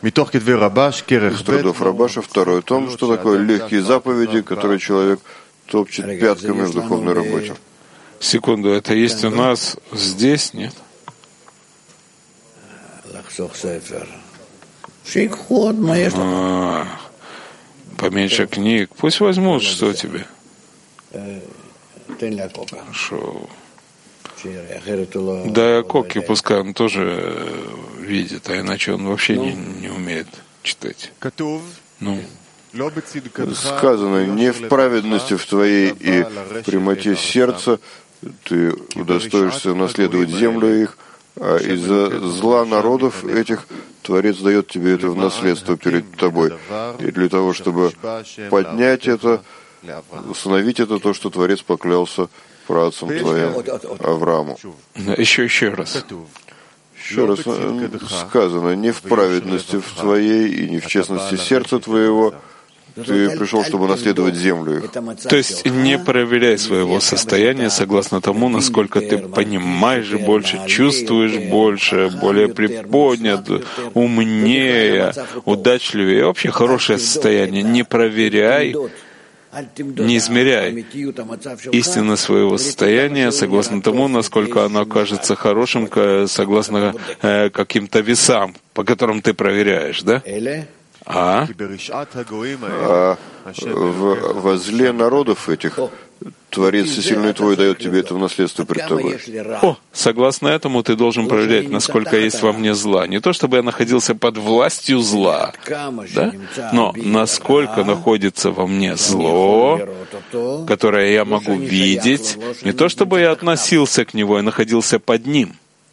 Из трудов Рабаша, второй том, что такое легкие заповеди, которые человек топчет пятками в духовной работе. Секунду, это есть у нас здесь, нет? Поменьше книг. Пусть возьмут, что тебе. Хорошо. Да, Коки, пускай он тоже видит, а иначе он вообще не умеет читать. Ну. Сказано, не в праведности в твоей и в прямоте сердца ты удостоишься наследовать землю их, а из-за зла народов этих Творец дает тебе это в наследство перед тобой. И для того, чтобы поднять это, установить это, то, что Творец поклялся праотцам твоим, Аврааму. Еще раз. Еще раз сказано, не в праведности в твоей и не в честности сердца твоего ты пришел, чтобы наследовать землю их. То есть не проверяй своего состояния согласно тому, насколько ты понимаешь больше, чувствуешь больше, более приподнят, умнее, удачливее, вообще хорошее состояние. Не проверяй, не измеряй истину своего состояния согласно тому, насколько оно кажется хорошим, согласно каким-то весам, по которым ты проверяешь, да? Во зле народов этих Творец Всесильный твой дает тебе это в наследство пред тобой. Согласно этому ты должен проверять, насколько есть во мне зла. Не то, чтобы я находился под властью зла, да? Но насколько находится во мне зло, которое я могу видеть, не то, чтобы я относился к нему, я находился под ним.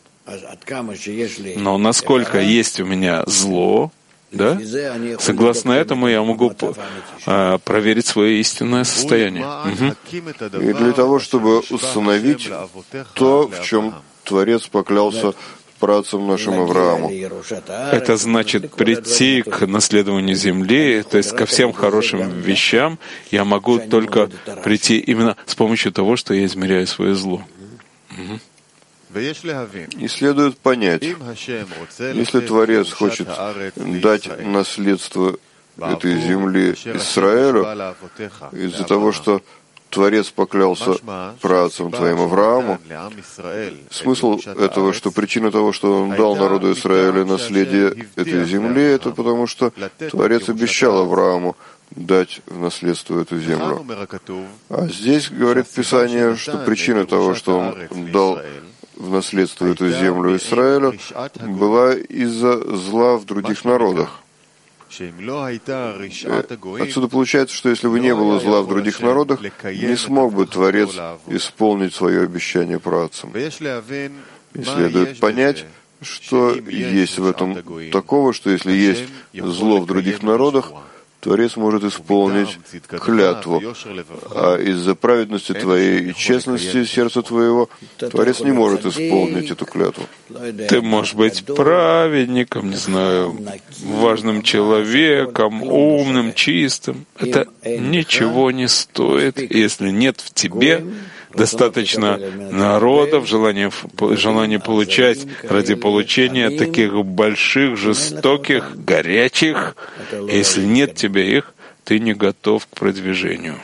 Но насколько есть у меня зло, да? Согласно этому я могу проверить свое истинное состояние. И для того, чтобы установить то, в чем Творец поклялся праотцам нашим Аврааму. Это значит прийти к наследованию земли, то есть ко всем хорошим вещам, я могу только прийти именно с помощью того, что я измеряю свое зло. И следует понять, если Творец хочет дать наследство этой земли Израилю, из-за того, что Творец поклялся праотцам твоим Аврааму, смысл этого, что причина того, что он дал народу Израиля наследие этой земли, это потому что Творец обещал Аврааму дать в наследство эту землю. А здесь говорит Писание, что причина того, что он дал в наследство эту землю Израилю, была из-за зла в других народах. Отсюда получается, что если бы не было зла в других народах, не смог бы Творец исполнить свое обещание праотцам. И следует понять, что есть в этом такого, что если есть зло в других народах, Творец может исполнить клятву, а из-за праведности твоей и честности сердца твоего Творец не может исполнить эту клятву. Ты можешь быть праведником, не знаю, важным человеком, умным, чистым. Это ничего не стоит, если нет в тебе достаточно народов, желания получать ради получения таких больших, жестоких, горячих. Если нет в тебе их, ты не готов к продвижению.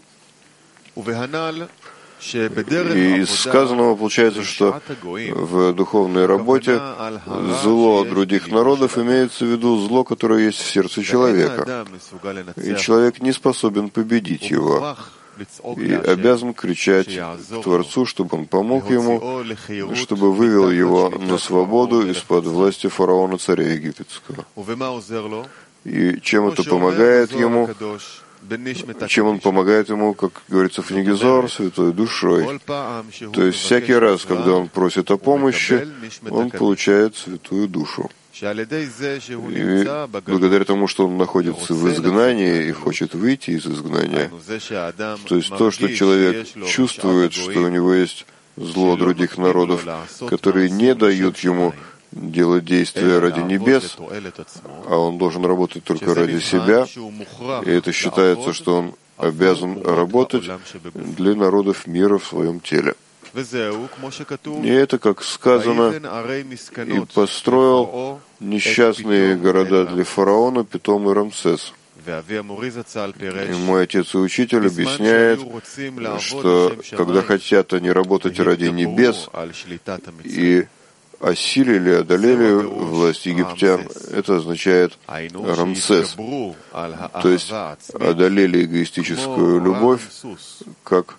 И из сказанного получается, что в духовной работе зло других народов имеется в виду зло, которое есть в сердце человека. И человек не способен победить его. И обязан кричать к Творцу, чтобы он помог ему, чтобы вывел его на свободу из-под власти фараона, царя египетского. И чем это помогает ему? Чем он помогает ему, как говорится в книге Зоар, святой душой. То есть всякий раз, когда он просит о помощи, он получает святую душу. И благодаря тому, что он находится в изгнании и хочет выйти из изгнания, то есть то, что человек чувствует, что у него есть зло других народов, которые не дают ему делать действия ради небес, а он должен работать только ради себя, и это считается, что он обязан работать для народов мира в своем теле. И это, как сказано, и построил несчастные города для фараона Питом и Рамсес. И мой отец и учитель объясняет, что когда хотят они работать ради небес и осилили, одолели власть египтян, это означает Рамсес, то есть одолели эгоистическую любовь, как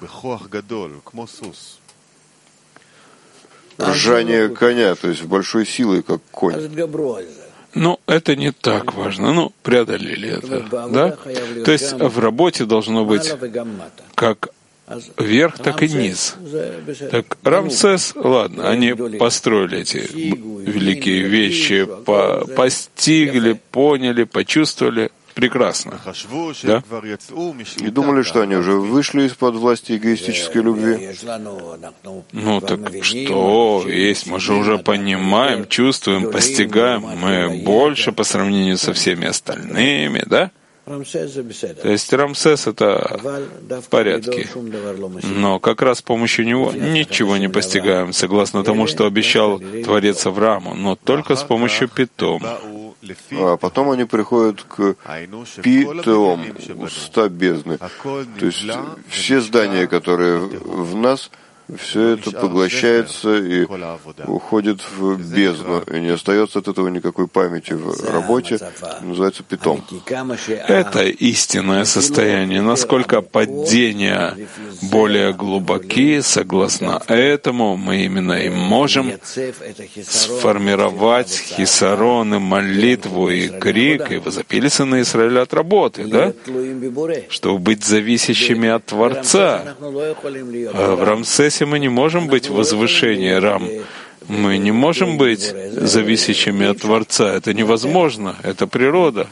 ржание коня, то есть большой силой, как конь. Ну, это не так важно. Ну, преодолели это, да? То есть в работе должно быть как вверх, так и низ. Так Рамсес, ладно, они построили эти великие вещи, постигли, поняли, почувствовали. Прекрасно. Да? И думали, что они уже вышли из-под власти эгоистической любви. Ну так что есть? Мы же уже понимаем, чувствуем, постигаем. Мы больше по сравнению со всеми остальными, да? То есть Рамсес — это в порядке. Но как раз с помощью него ничего не постигаем, согласно тому, что обещал Творец Аврааму, но только с помощью Питом. А потом они приходят к Питом, уста бездны. То есть все здания, которые в нас, все это поглощается и уходит в бездну, и не остается от этого никакой памяти в работе, называется Питом. Это истинное состояние. Насколько падения более глубоки, согласно этому, мы именно и можем сформировать хисарон, и молитву, и крик, и возопили сыны Израиля от работы, да? Чтобы быть зависящими от Творца. А в Рамсесе мы не можем быть в возвышении Рам. Мы не можем быть зависящими от Творца. Это невозможно. Это природа.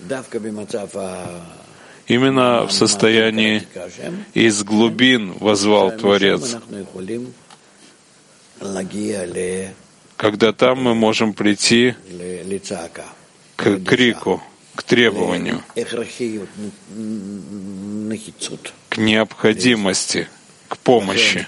Именно в состоянии из глубин воззвал Творец. Когда там мы можем прийти к крику, к требованию, к необходимости, к помощи.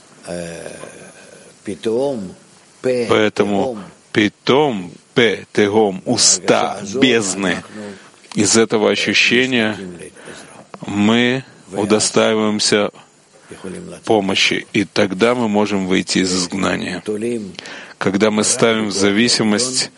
Поэтому Питом, Тегом, уста бездны, из этого ощущения мы удостаиваемся помощи, и тогда мы можем выйти из изгнания. Когда мы ставим в зависимость,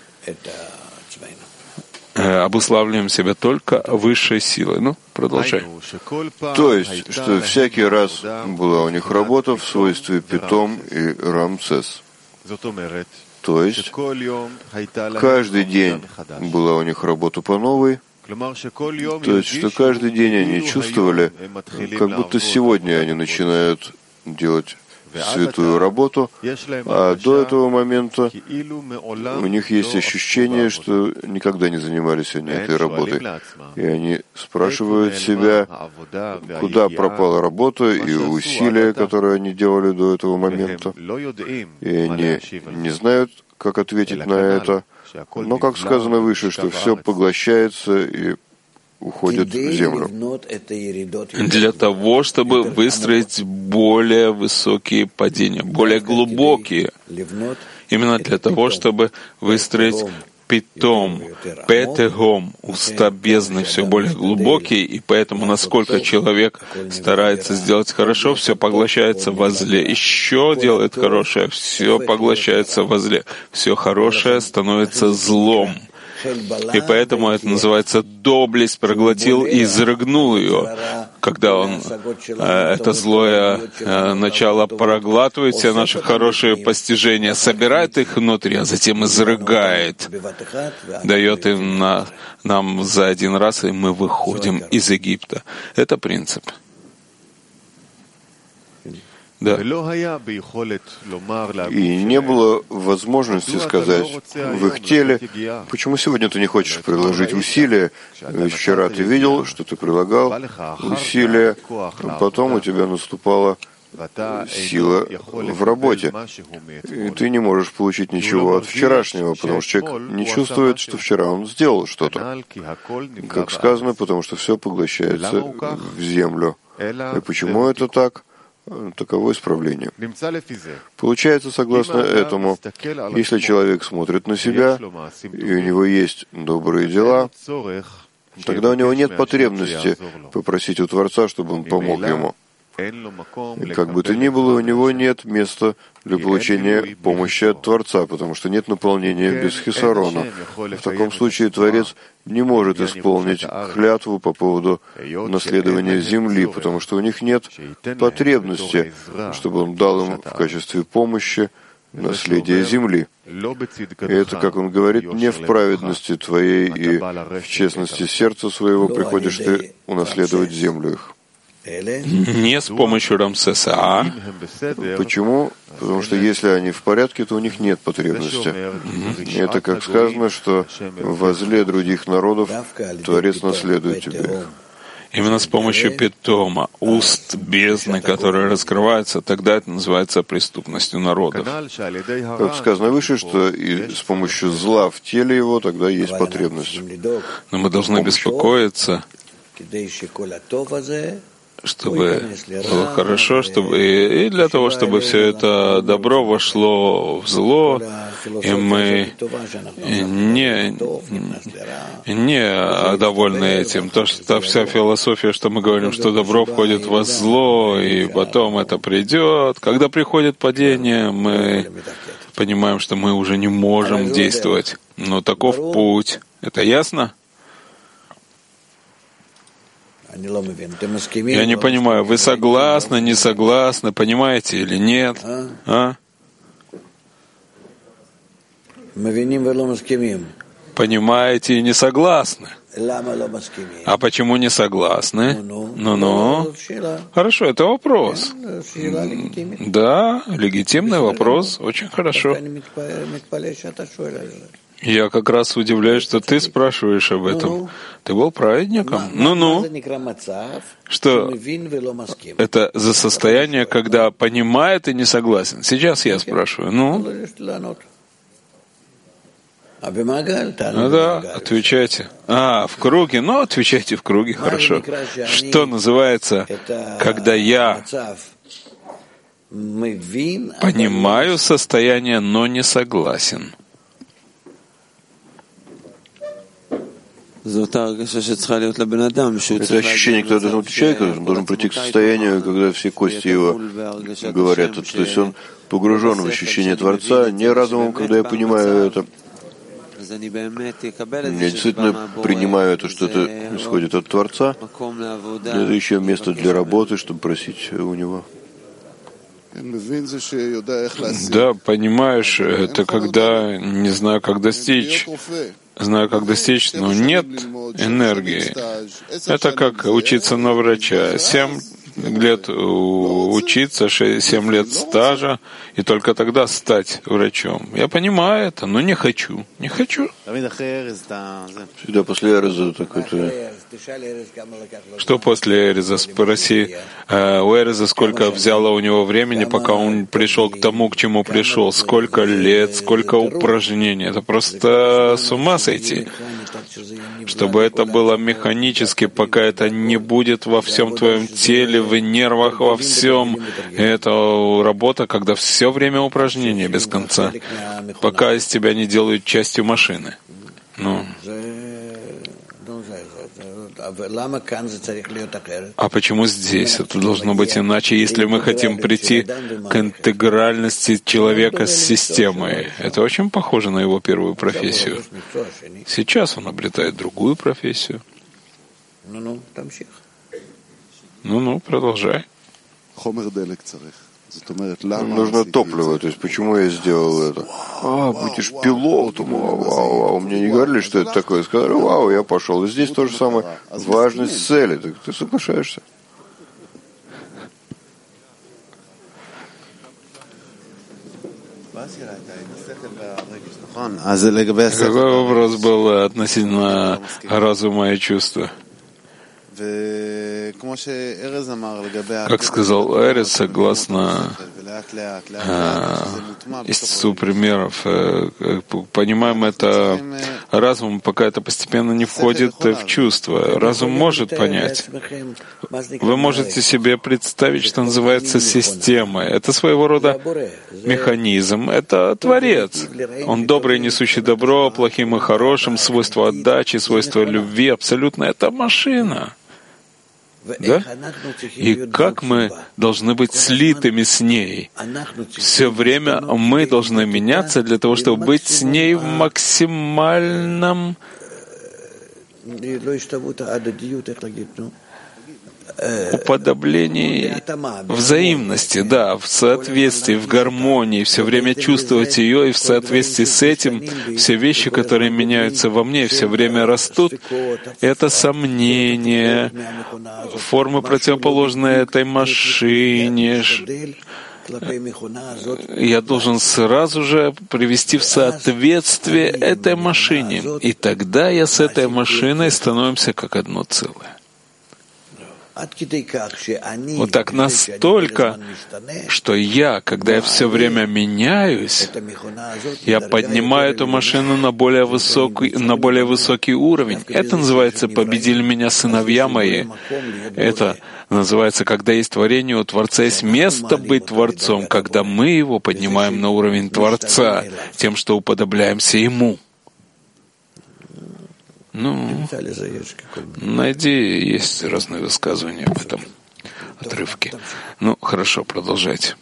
обуславливаем себя только высшей силой. Ну, продолжай. То есть, что всякий раз была у них работа в свойстве Питом и Рамсес. То есть, каждый день была у них работа по новой. То есть, что каждый день они чувствовали, как будто сегодня они начинают делать святую работу, а до этого момента у них есть ощущение, что никогда не занимались они этой работой. И они спрашивают себя, куда пропала работа и усилия, которые они делали до этого момента. И они не знают, как ответить на это. Но, как сказано выше, что все поглощается и уходит в землю. Для того, чтобы выстроить более высокие падения, более глубокие. Именно для того, чтобы выстроить Питом, Петегом, уста бездны все более глубокие, и поэтому, насколько человек старается сделать хорошо, все поглощается во зле. Еще делает хорошее, все поглощается во зле. Все хорошее становится злом. И поэтому это называется «доблесть проглотил и изрыгнул ее». Когда он это злое начало проглатывает, все наши хорошие постижения, собирает их внутри, а затем изрыгает, дает им нам за один раз, и мы выходим из Египта. Это принцип. Да. И не было возможности сказать в их теле, почему сегодня ты не хочешь приложить усилия, ведь вчера ты видел, что ты прилагал усилия, а потом у тебя наступала сила в работе, и ты не можешь получить ничего от вчерашнего, потому что человек не чувствует, что вчера он сделал что-то. Как сказано, потому что все поглощается в землю. И почему это так? таково исправление. Получается, согласно этому, если человек смотрит на себя, и у него есть добрые дела, тогда у него нет потребности попросить у Творца, чтобы он помог ему. И как бы то ни было, у него нет места для получения помощи от Творца, потому что нет наполнения без хисарона. В таком случае Творец не может исполнить клятву по поводу наследования земли, потому что у них нет потребности, чтобы он дал им в качестве помощи наследие земли. И это, как он говорит, не в праведности твоей и в честности сердца своего приходишь ты унаследовать землю их. Не с помощью Рамсеса, а? Почему? Потому что если они в порядке, то у них нет потребности. И это, как сказано, что возле других народов Творец наследует тебе. Именно с помощью питома, уст бездны, которые раскрываются, тогда это называется преступностью народов. Как сказано выше, что и с помощью зла в теле его тогда есть потребность. Но мы должны беспокоиться, чтобы было хорошо, чтобы и для того, чтобы все это добро вошло в зло, и мы не довольны этим. То, что вся философия, что мы говорим, что добро входит во зло, и потом это придет. Когда приходит падение, мы понимаем, что мы уже не можем действовать. Но таков путь. Это ясно? Я не понимаю, вы согласны, не согласны, понимаете или нет? А? Понимаете и не согласны. А почему не согласны? Ну-ну. Хорошо, это вопрос. Да, легитимный вопрос, очень хорошо. Я как раз удивляюсь, что ты спрашиваешь об этом. Ты был праведником? Ну-ну. Что это за состояние, когда понимает и не согласен? Сейчас я спрашиваю. Ну да, отвечайте. В круге? Ну, отвечайте в круге, хорошо. Что называется, когда я понимаю состояние, но не согласен? Это ощущение, когда должен быть человек, он должен прийти к состоянию, когда все кости его говорят. То есть он погружен в ощущение Творца, не разумом, когда я понимаю это. Я действительно принимаю это, что это исходит от Творца. Это еще место для работы, чтобы просить у Него. Да, понимаешь, это когда не знаю, как достичь. Знаю, как достичь, но нет энергии. Это как учиться на врача. 7 лет учиться, 7 лет стажа, и только тогда стать врачом. Я понимаю это, но не хочу. Не хочу. Всегда после Эреза такой-то... Что после Эреза? Спроси у Эреза, сколько взяло у него времени, пока он пришел к тому, к чему пришел. Сколько лет, сколько упражнений. Это просто с ума сойти. Чтобы это было механически, пока это не будет во всем твоем теле, в нервах, во всем. Это работа, когда все время упражнения без конца, пока из тебя не делают частью машины. Ну. А почему здесь это должно быть иначе, если мы хотим прийти к интегральности человека с системой? Это очень похоже на его первую профессию. Сейчас он обретает другую профессию. Ну, продолжай. Нужно топливо, то есть почему я сделал это? Будешь пилотом, вау. Мне не говорили, что это такое. Сказали, вау, я пошел. И здесь то же самое. Важность цели. Так ты соглашаешься. Какой вопрос был относительно разума и чувства? Как сказал Эрес, согласно истцу примеров, понимаем это разум, пока это постепенно не входит в чувство. Разум может понять. Вы можете себе представить, что называется системой. Это своего рода механизм. Это Творец. Он добрый, несущий добро, плохим и хорошим, свойства отдачи, свойства любви. Абсолютно это машина. Да? И как мы должны быть слитыми с ней? Все время мы должны меняться для того, чтобы быть с ней в максимальном уподоблении взаимности, да, в соответствии, в гармонии, все время чувствовать ее, и в соответствии с этим все вещи, которые меняются во мне, все время растут. Это сомнения, формы, противоположные этой машине. Я должен сразу же привести в соответствие этой машине. И тогда я с этой машиной становимся как одно целое. Вот так настолько, что я, когда я все время меняюсь, я поднимаю эту машину на более высокий уровень. Это называется «победили меня сыновья мои». Это называется, когда есть творение, у Творца есть место быть Творцом, когда мы его поднимаем на уровень Творца, тем, что уподобляемся Ему. Найди, есть разные высказывания об этом отрывке. Хорошо, продолжайте.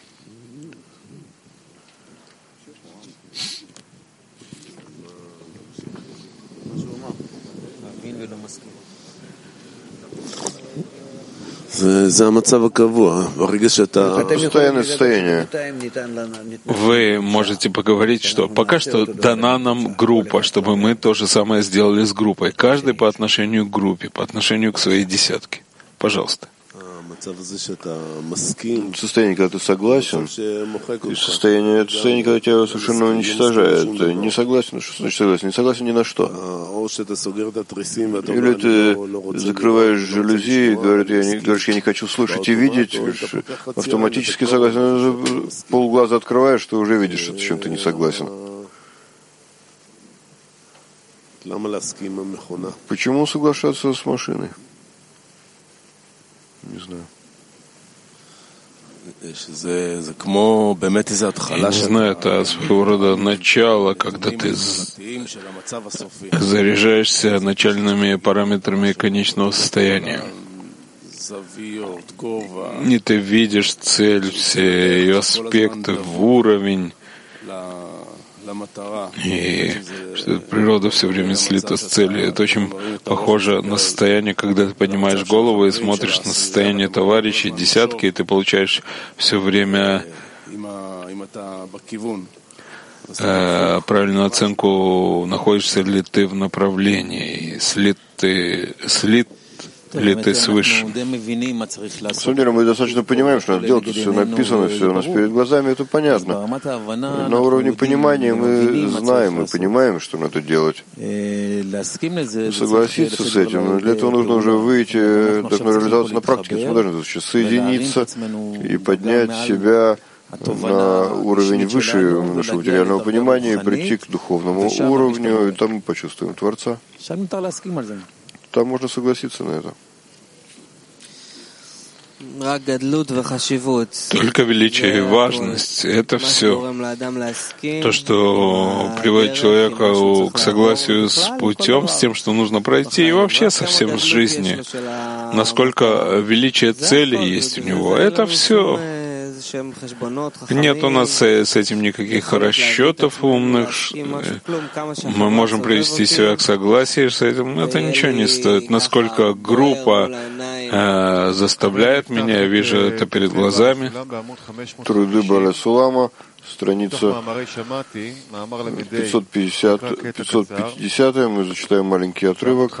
Постоянное состояние. Вы можете поговорить, что пока что дана нам группа, чтобы мы то же самое сделали с группой. Каждый по отношению к группе, по отношению к своей десятке. Пожалуйста. Состояние, когда ты согласен, и состояние, когда тебя совершенно уничтожает. Не согласен, что значит согласен? Не согласен ни на что. Или ты закрываешь жалюзи и говоришь, я не хочу слышать и видеть, автоматически согласен. Полглаза открываешь, ты уже видишь, что с чем ты не согласен. Почему соглашаться с машиной? Не знаю. Я не знаю, это своего рода начало, когда ты заряжаешься начальными параметрами конечного состояния. И ты видишь цель, все ее аспекты, в уровень. И что природа все время слита с целью. Это очень похоже на состояние, когда ты поднимаешь голову и смотришь на состояние товарищей, десятки, и ты получаешь все время правильную оценку, находишься ли ты в направлении, слит ли ты свыше. На самом деле мы достаточно понимаем, что надо делать, тут все написано, все у нас перед глазами, это понятно. На уровне понимания мы знаем, мы понимаем, что надо делать. Согласиться с этим, но для этого нужно уже выйти, должно реализоваться на практике. Мы должны сейчас соединиться и поднять себя на уровень выше нашего материального понимания, и прийти к духовному уровню, и там мы почувствуем Творца. Там можно согласиться на это. Только величие и важность — это все. То, что приводит человека к согласию с путем, с тем, что нужно пройти, и вообще совсем с жизни. Насколько величие цели есть у него, это все. Нет у нас с этим никаких расчетов умных. Мы можем привести себя к согласию с этим. Это ничего не стоит. Насколько группа заставляет меня, я вижу это перед глазами. Труды Баля Сулама, страница 550, мы зачитаем маленький отрывок.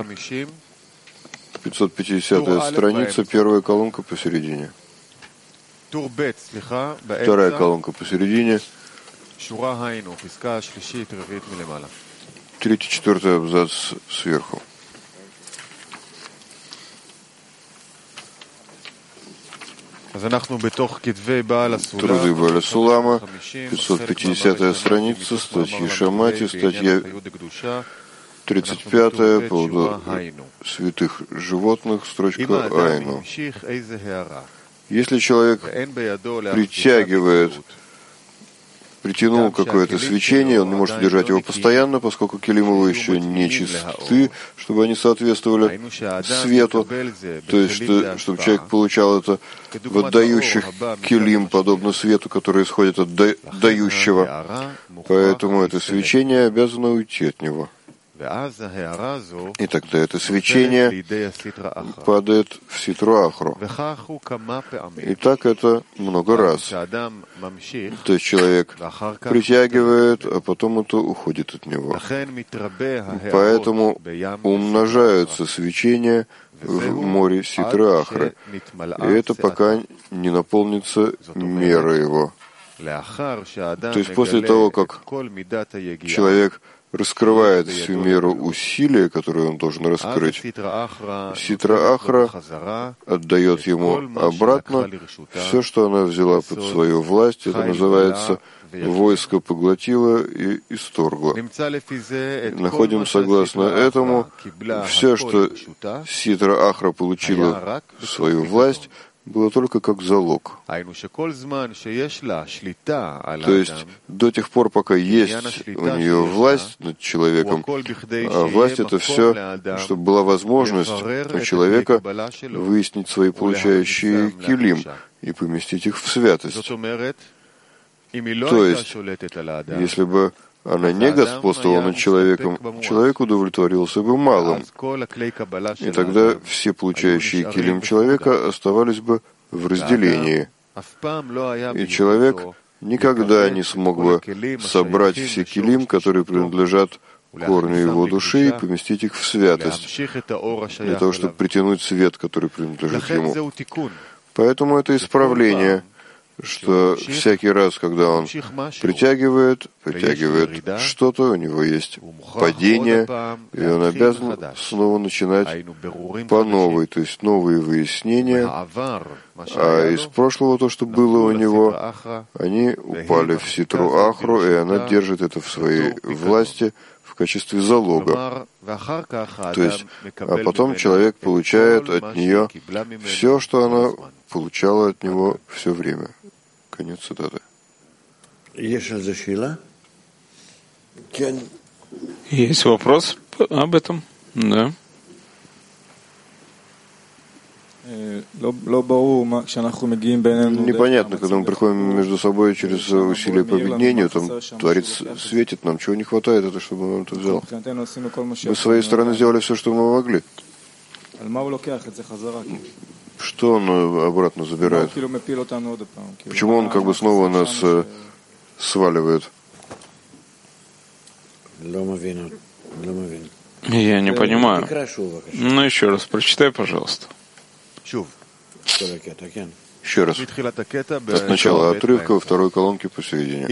550 страница, первая колонка посередине. Вторая колонка посередине. Третий, четвертый абзац сверху. Труды Бааля Сулама, 550-я страница, статьи Шамати, статья 35-я, по поводу святых животных, строчка Айну. Если человек притянул какое-то свечение, он не может удержать его постоянно, поскольку килим его еще не чисты, чтобы они соответствовали свету. То есть, чтобы человек получал это в отдающих килим, подобно свету, который исходит от дающего. Поэтому это свечение обязано уйти от него. И тогда это свечение падает в ситру ахру. И так это много раз. То есть человек притягивает, а потом это уходит от него. Поэтому умножаются свечения в море ситры ахры. И это пока не наполнится мера его. То есть после того, как человек раскрывает всю меру усилия, которую он должен раскрыть, ситра ахра отдает ему обратно все, что она взяла под свою власть. Это называется «войско поглотило и исторгло». Находим согласно этому, все, что ситра ахра получила в свою власть, было только как залог. То есть до тех пор, пока есть у нее власть над человеком, а власть — это все, чтобы была возможность у человека выяснить свои получающие килим и поместить их в святость. То есть, если бы она не господствовала над человеком, человек удовлетворился бы малым. И тогда все получающие килим человека оставались бы в разделении. И человек никогда не смог бы собрать все килим, которые принадлежат корню его души, и поместить их в святость, для того, чтобы притянуть свет, который принадлежит ему. Поэтому это исправление, что всякий раз, когда он притягивает что-то, у него есть падение, и он обязан снова начинать по новой, то есть новые выяснения, а из прошлого то, что было у него, они упали в ситру ахру, и она держит это в своей власти в качестве залога. То есть, а потом человек получает от нее все, что она получала от него все время. Конец цитаты. Есть вопрос об этом? Да. Непонятно, когда мы приходим между собой через усилия по объединению, там Творец светит нам, чего не хватает, это чтобы он это взял. Мы с своей стороны сделали все, что мы могли. Что он обратно забирает? Почему он как бы снова нас сваливает? Я не понимаю. Ну, еще раз прочитай, пожалуйста. Еще раз. От начала отрывка во второй колонке посередине.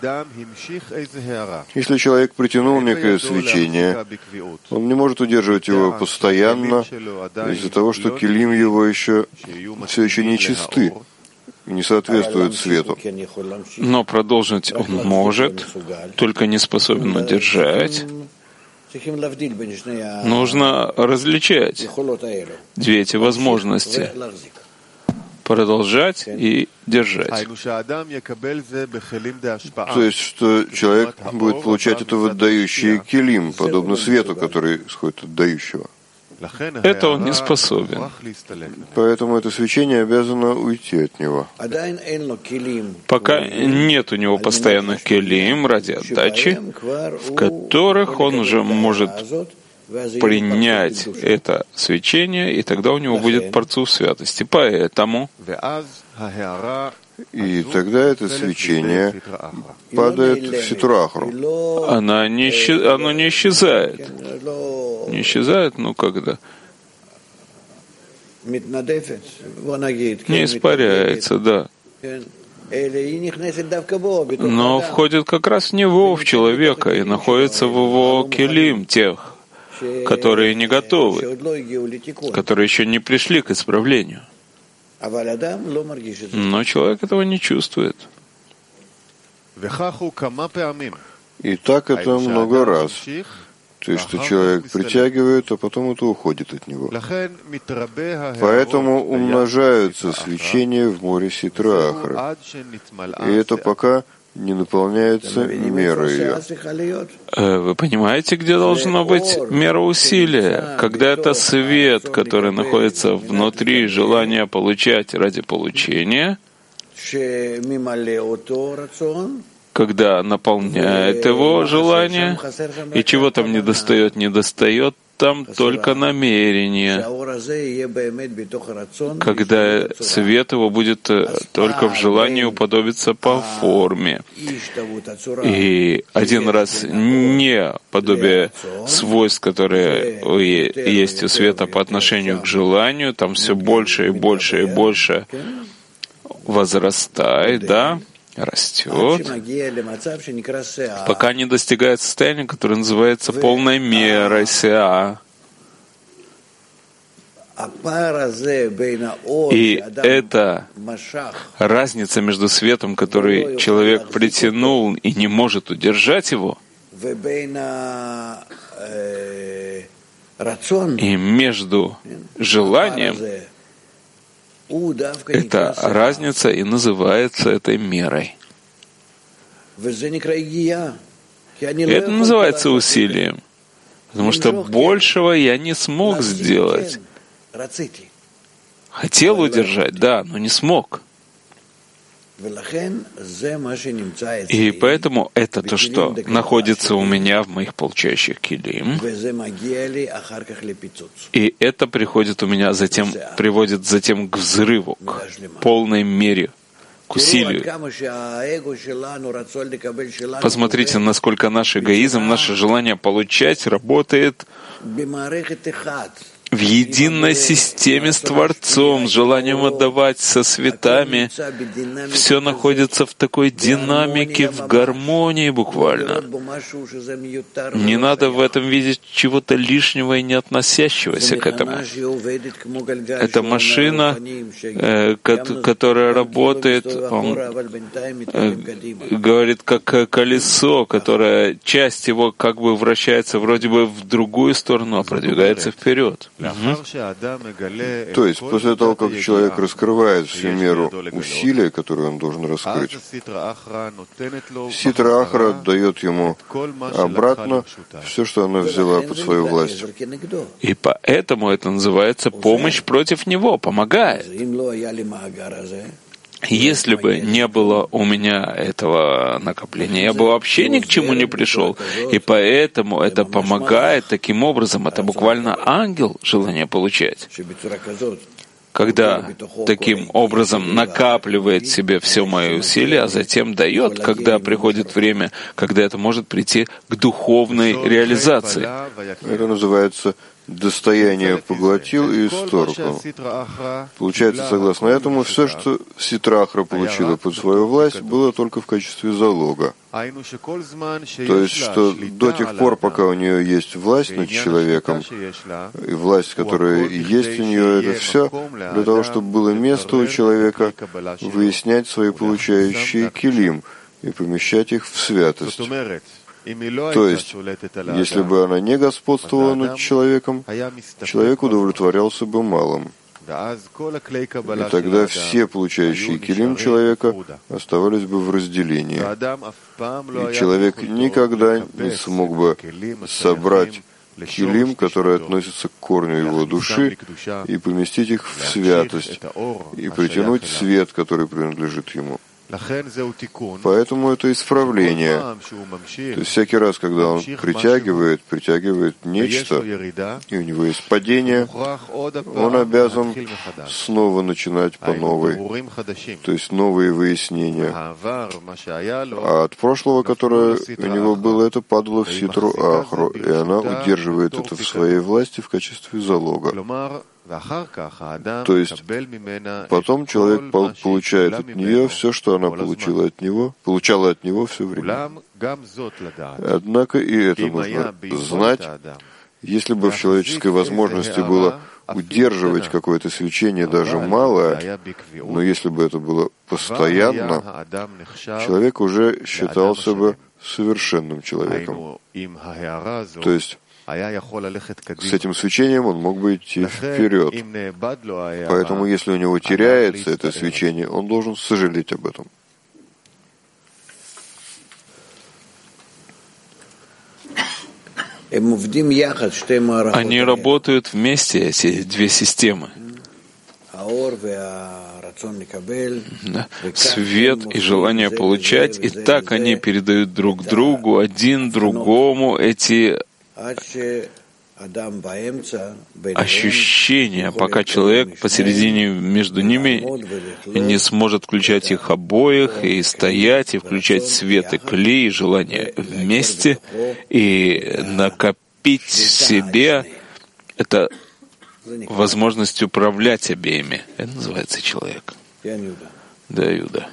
Если человек притянул некое свечение, он не может удерживать его постоянно из-за того, что килим его все еще не чисты, не соответствуют свету. Но продолжить он может, только не способен удержать. Нужно различать две эти возможности. Продолжать и держать. То есть, что человек будет получать это в отдающий килим, подобно свету, который исходит от дающего. Это он не способен. Поэтому это свечение обязано уйти от него. Пока нет у него постоянных килим ради отдачи, в которых он уже может принять это свечение, и тогда у него будет парцуф святости. Поэтому и тогда это свечение падает в ситру ахру. Оно не исчезает. Не исчезает, ну когда? Не испаряется, да. Но входит как раз в него, в человека, и находится в его келим тех, которые не готовы, которые еще не пришли к исправлению. Но человек этого не чувствует. И так это много раз. То есть, что человек притягивает, а потом это уходит от него. Поэтому умножаются свечения в море Ситра-Ахра. И это пока не наполняется мера ее. Вы понимаете, где должна быть мера усилия? Когда это свет, который находится внутри желания получать ради получения, когда наполняет его желание, и чего там недостает там только намерение, когда свет его будет только в желании уподобиться по форме. И один раз не подобие свойств, которые есть у света по отношению к желанию, там все больше и больше и больше возрастает, да, растет, пока не достигает состояния, которое называется полной мерой Сеа. И это разница между светом, который человек притянул и не может удержать его, и между желанием, эта разница и называется этой мерой. И это называется усилием, потому что большего я не смог сделать. Хотел удержать, да, но не смог. И поэтому это то, что находится у меня в моих получающих килим. И это приходит у меня затем, приводит затем к взрыву, к полной мере, к усилию. Посмотрите, насколько наш эгоизм, наше желание получать работает в единой системе с Творцом, с желанием отдавать, со светами. Все находится в такой динамике, в гармонии буквально. Не надо в этом видеть чего-то лишнего и не относящегося к этому. Это машина, которая работает, он говорит, как колесо, которое часть его как бы вращается вроде бы в другую сторону, а продвигается вперед. То есть, после того, как человек раскрывает всю меру усилия, которую он должен раскрыть, Ситра-Ахра дает ему обратно все, что она взяла под свою власть. И поэтому это называется помощь против него, помогает. Если бы не было у меня этого накопления, я бы вообще ни к чему не пришел. И поэтому это помогает таким образом. Это буквально ангел желания получать. Когда таким образом накапливает в себе все мои усилия, а затем дает, когда приходит время, когда это может прийти к духовной реализации. Это называется достояние поглотил и исторгнул. Получается, согласно этому, все, что Ситра-Ахра получила под свою власть, было только в качестве залога. То есть, что до тех пор, пока у нее есть власть над человеком, и власть, которая есть у нее, это все для того, чтобы было место у человека выяснять свои получающие килим и помещать их в святость. То есть, если бы она не господствовала над человеком, человек удовлетворялся бы малым. И тогда все получающие килим человека оставались бы в разделении. И человек никогда не смог бы собрать килим, которые относятся к корню его души, и поместить их в святость, и притянуть свет, который принадлежит ему. Поэтому это исправление. То есть всякий раз, когда он притягивает нечто, и у него есть падение, он обязан снова начинать по новой, то есть новые выяснения. А от прошлого, которое у него было, это падало в Ситру-Ахру, и она удерживает это в своей власти в качестве залога. То есть потом человек получает от нее все, что она получала от него все время. Однако и это нужно знать. Если бы в человеческой возможности было удерживать какое-то свечение, даже малое, но если бы это было постоянно, человек уже считался бы совершенным человеком. То есть с этим свечением он мог бы идти вперед. Поэтому, если у него теряется это свечение, он должен сожалеть об этом. Они работают вместе, эти две системы. Да. Свет и желание получать, и так они передают друг другу, один другому эти ощущения, пока человек посередине между ними не сможет включать их обоих и стоять, и включать свет и клей, и желание вместе, и накопить в себе это возможность управлять обеими. Это называется человек. Да, Юда.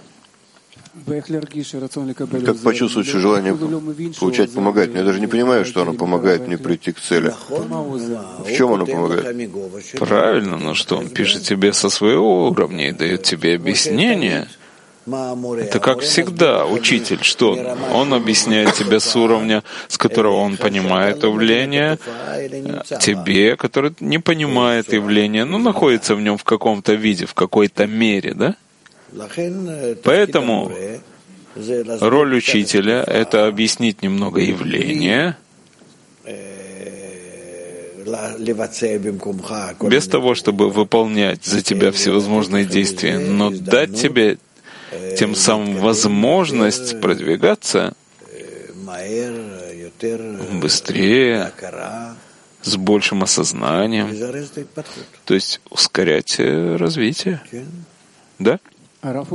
Как почувствовать, что желание получать помогает? Я даже не понимаю, что оно помогает мне прийти к цели. В чем оно помогает? Правильно, но что он пишет тебе со своего уровня и дает тебе объяснение. Это как всегда, учитель, что он объясняет тебе с уровня, с которого он понимает явление, тебе, который не понимает явление, но находится в нем в каком-то виде, в какой-то мере, да? Поэтому роль учителя — это объяснить немного явление, без того, чтобы выполнять за тебя всевозможные действия, но дать тебе тем самым возможность продвигаться быстрее, с большим осознанием, то есть ускорять развитие. Да? Раф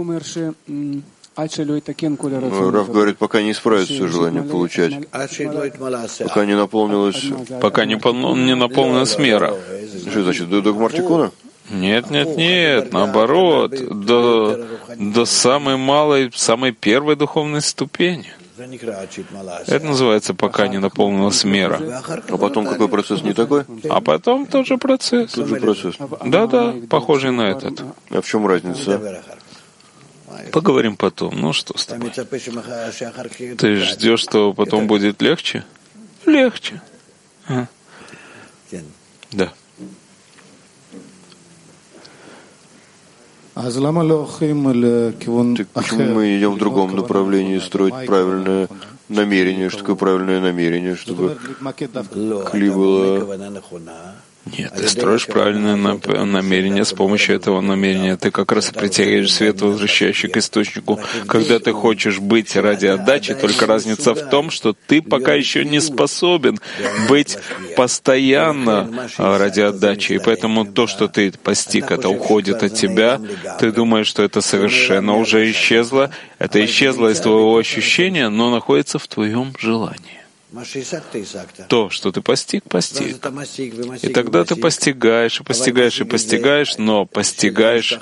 говорит, пока не исправится все желание получать, пока не наполнилась мера. Что значит, до Гмартикуна? Нет, наоборот, до самой малой, самой первой духовной ступени. Это называется, пока не наполнилась мера. А потом какой процесс не такой? А потом тот же процесс. Да, похожий на этот. А в чем разница? Поговорим потом. Ну что с тобой? Ты ждешь, что потом будет легче? Легче. Да. Так почему мы идем в другом направлении строить правильное намерение? Что такое правильное намерение? Чтобы кли было... Нет, ты строишь правильное намерение. С помощью этого намерения ты как раз и притягиваешь свет, возвращающий к источнику. Когда ты хочешь быть ради отдачи, только разница в том, что ты пока еще не способен быть постоянно ради отдачи. И поэтому то, что ты постиг, это уходит от тебя. Ты думаешь, что это совершенно уже исчезло. Это исчезло из твоего ощущения, но находится в твоем желании. То, что ты постиг. И тогда ты постигаешь, но постигаешь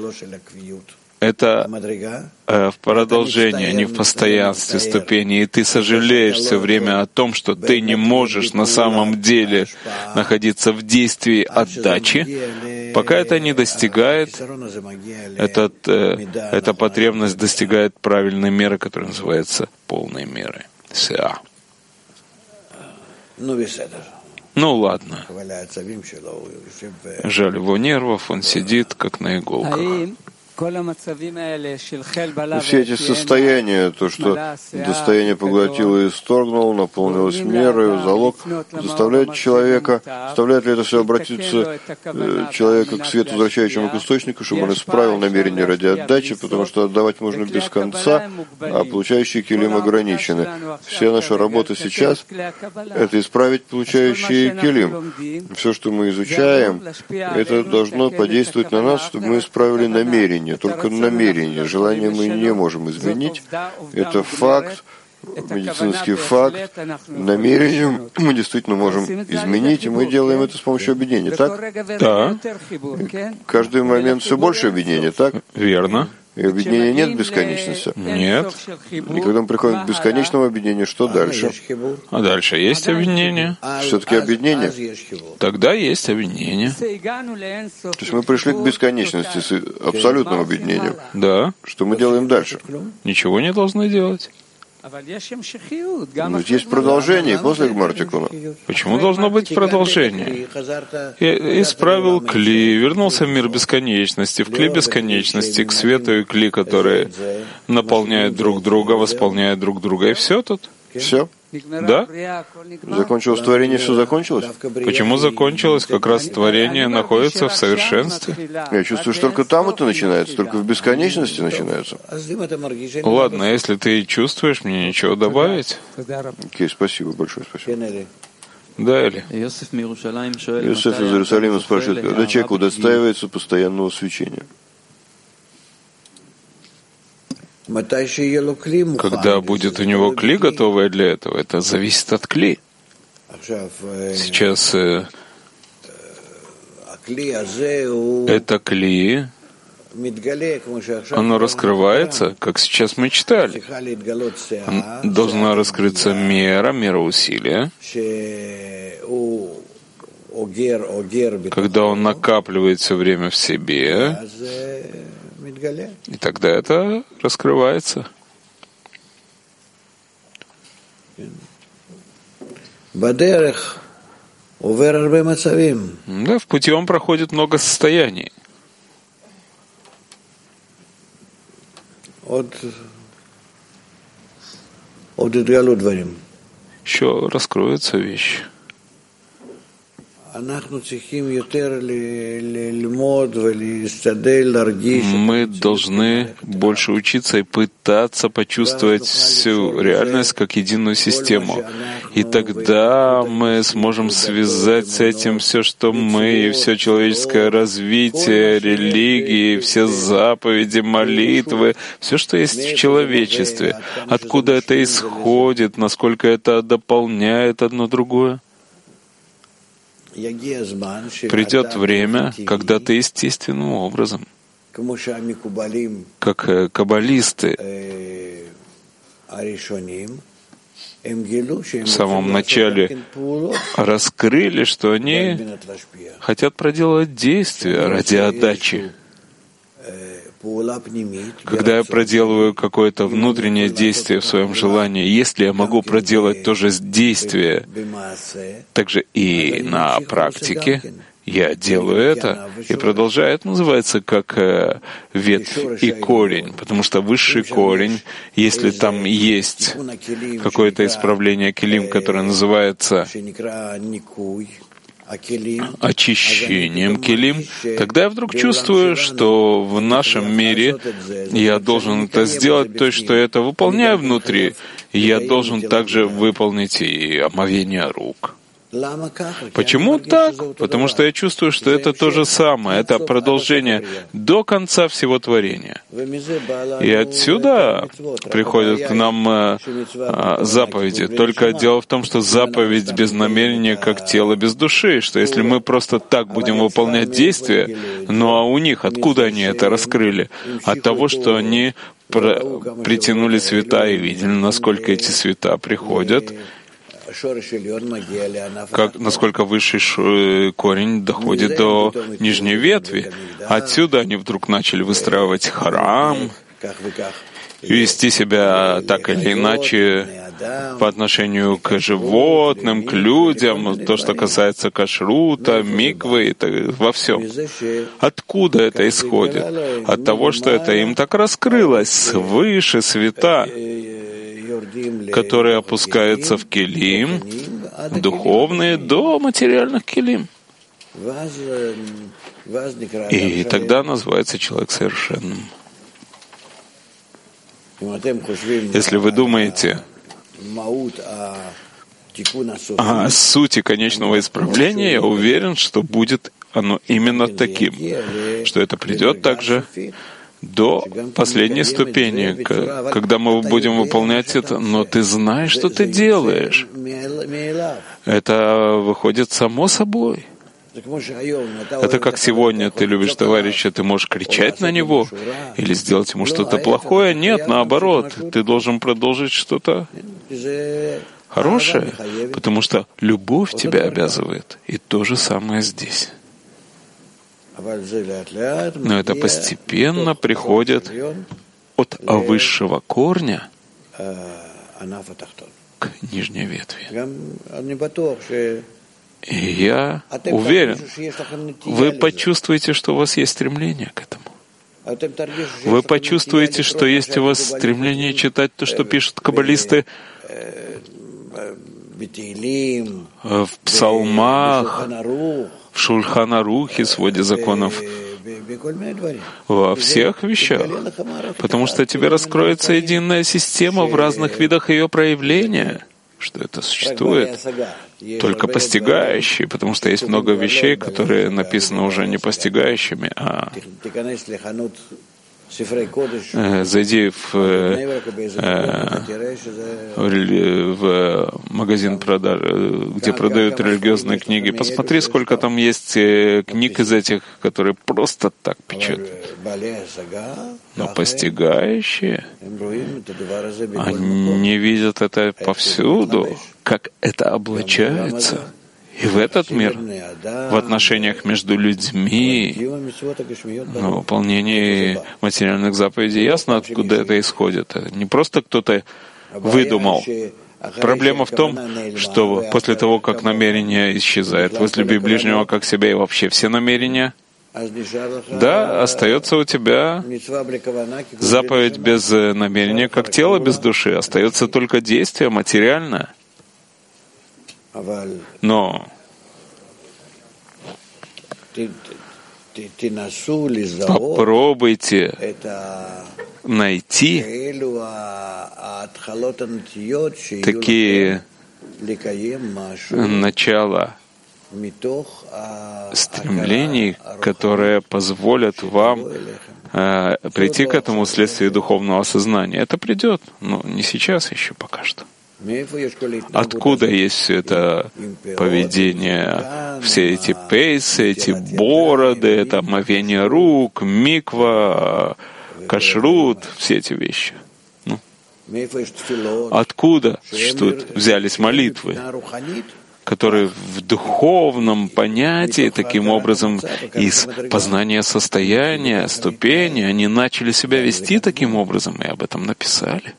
это в продолжении, а не в постоянстве ступени. И ты сожалеешь все время о том, что ты не можешь на самом деле находиться в действии отдачи, пока это не достигает, эта потребность достигает правильной меры, которая называется полной мерой. Сеа. Ну ладно. Жаль его нервов, он сидит как на иголках. Все эти состояния, то, что достояние поглотило и исторгнуло, наполнилось мерой, залог, заставляет ли это все обратиться человека к свету, возвращающему к источнику, чтобы он исправил намерение ради отдачи, потому что отдавать можно без конца, а получающие килим ограничены. Все наши работы сейчас — это исправить получающие килим. Все, что мы изучаем, это должно подействовать на нас, чтобы мы исправили намерение. Только намерение. Желание мы не можем изменить. Это факт, медицинский факт. Намерением мы действительно можем изменить, и мы делаем это с помощью объединения, так? Да. Каждый момент все больше объединения, так? Верно. И объединения нет в бесконечности? Нет. И когда мы приходим к бесконечному объединению, что дальше? А дальше есть объединение. Все-таки объединение? Тогда есть объединение. То есть мы пришли к бесконечности, с абсолютному объединению. Да. Что мы делаем дальше? Ничего не должны делать. Но ведь есть продолжение после Гмар-Тикуна. Почему должно быть продолжение? Я исправил кли, вернулся в мир бесконечности, в кли бесконечности, к свету и кли, которые наполняют друг друга, восполняют друг друга. И все тут? Все? Да? Закончилось творение, все закончилось? Почему закончилось? Как раз творение находится в совершенстве. Я чувствую, что только там это начинается, только в бесконечности начинается. Ладно, если ты чувствуешь, мне ничего добавить? Окей, спасибо большое, спасибо. Да, Эли? Иосиф из Иерусалима спрашивает, когда человек удостаивается постоянного свечения? Когда будет у него кли, готовое для этого, это зависит от кли. Сейчас это кли, оно раскрывается, как сейчас мы читали. Должна раскрыться мера усилия. Когда он накапливает все время в себе, и тогда это раскрывается. Да, в пути он проходит много состояний. Еще раскроются вещи. Мы должны больше учиться и пытаться почувствовать всю реальность как единую систему. И тогда мы сможем связать с этим все, что мы, и все человеческое развитие, религии, все заповеди, молитвы, все, что есть в человечестве. Откуда это исходит, насколько это дополняет одно другое. Придет время, когда ты естественным образом, как каббалисты в самом начале раскрыли, что они хотят проделать действия ради отдачи. Когда я проделываю какое-то внутреннее действие в своем желании, если я могу проделать то же действие, также и на практике, я делаю это и продолжаю. Это называется как ветвь и корень, потому что высший корень, если там есть какое-то исправление килим, которое называется очищением килим, тогда я вдруг чувствую, что в нашем мире я должен это сделать, то есть, что я это выполняю внутри, я должен также выполнить и омовение рук. Почему так? Потому что я чувствую, что это то же самое, это продолжение до конца всего творения. И отсюда приходят к нам заповеди. Только дело в том, что заповедь без намерения, как тело без души, что если мы просто так будем выполнять действия, ну а у них, откуда они это раскрыли? От того, что они притянули цвета и видели, насколько эти цвета приходят, насколько высший корень доходит до нижней ветви. Отсюда они вдруг начали выстраивать харам, вести себя так или иначе по отношению к животным, к людям, то, что касается кашрута, миквы, во всем. Откуда это исходит? От того, что это им так раскрылось свыше света, которые опускаются в килим, духовные, до материальных килим. И тогда называется человек совершенным. Если вы думаете о сути конечного исправления, я уверен, что будет оно именно таким, что это придет также до последней ступени, когда мы будем выполнять это, но ты знаешь, что ты делаешь. Это выходит само собой. Это как сегодня ты любишь товарища, ты можешь кричать на него или сделать ему что-то плохое. Нет, наоборот, ты должен продолжить что-то хорошее, потому что любовь тебя обязывает. И то же самое здесь. Но это постепенно приходит от высшего корня к нижней ветви. И я уверен, вы почувствуете, что у вас есть стремление к этому. Вы почувствуете, что есть у вас стремление читать то, что пишут каббалисты в псалмах, в Шульхан-Арухе, своде законов, во всех вещах, потому что тебе раскроется единая система в разных видах ее проявления, что это существует, только постигающие, потому что есть много вещей, которые написаны уже не постигающими, а зайди в магазин, где продают религиозные книги, посмотри, сколько там есть книг из этих, которые просто так печатают. Но постигающие, они видят это повсюду, как это облачается. И в этот мир, в отношениях между людьми, на выполнении материальных заповедей, ясно, откуда это исходит. Это не просто кто-то выдумал. Проблема в том, что после того, как намерение исчезает, возлюби ближнего как себя и вообще все намерения, да, остается у тебя заповедь без намерения, как тело без души, остается только действие материальное. Но попробуйте найти такие начала стремлений, которые позволят вам прийти к этому вследствие духовного сознания. Это придет, но не сейчас еще пока что. Откуда есть все это поведение, все эти пейсы, эти бороды, это омовение рук, миква, кашрут, все эти вещи? Откуда взялись молитвы, которые в духовном понятии, таким образом, из познания состояния, ступени, они начали себя вести таким образом и об этом написали?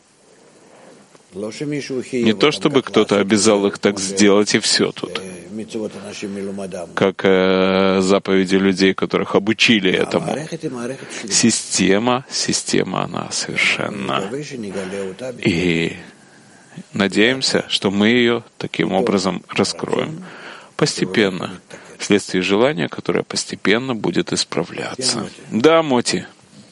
Не то, чтобы кто-то обязал их так сделать, и все тут. Как заповеди людей, которых обучили этому. Система, она совершенна. И надеемся, что мы ее таким образом раскроем. Постепенно. Вследствие желания, которое постепенно будет исправляться. Да, Моти.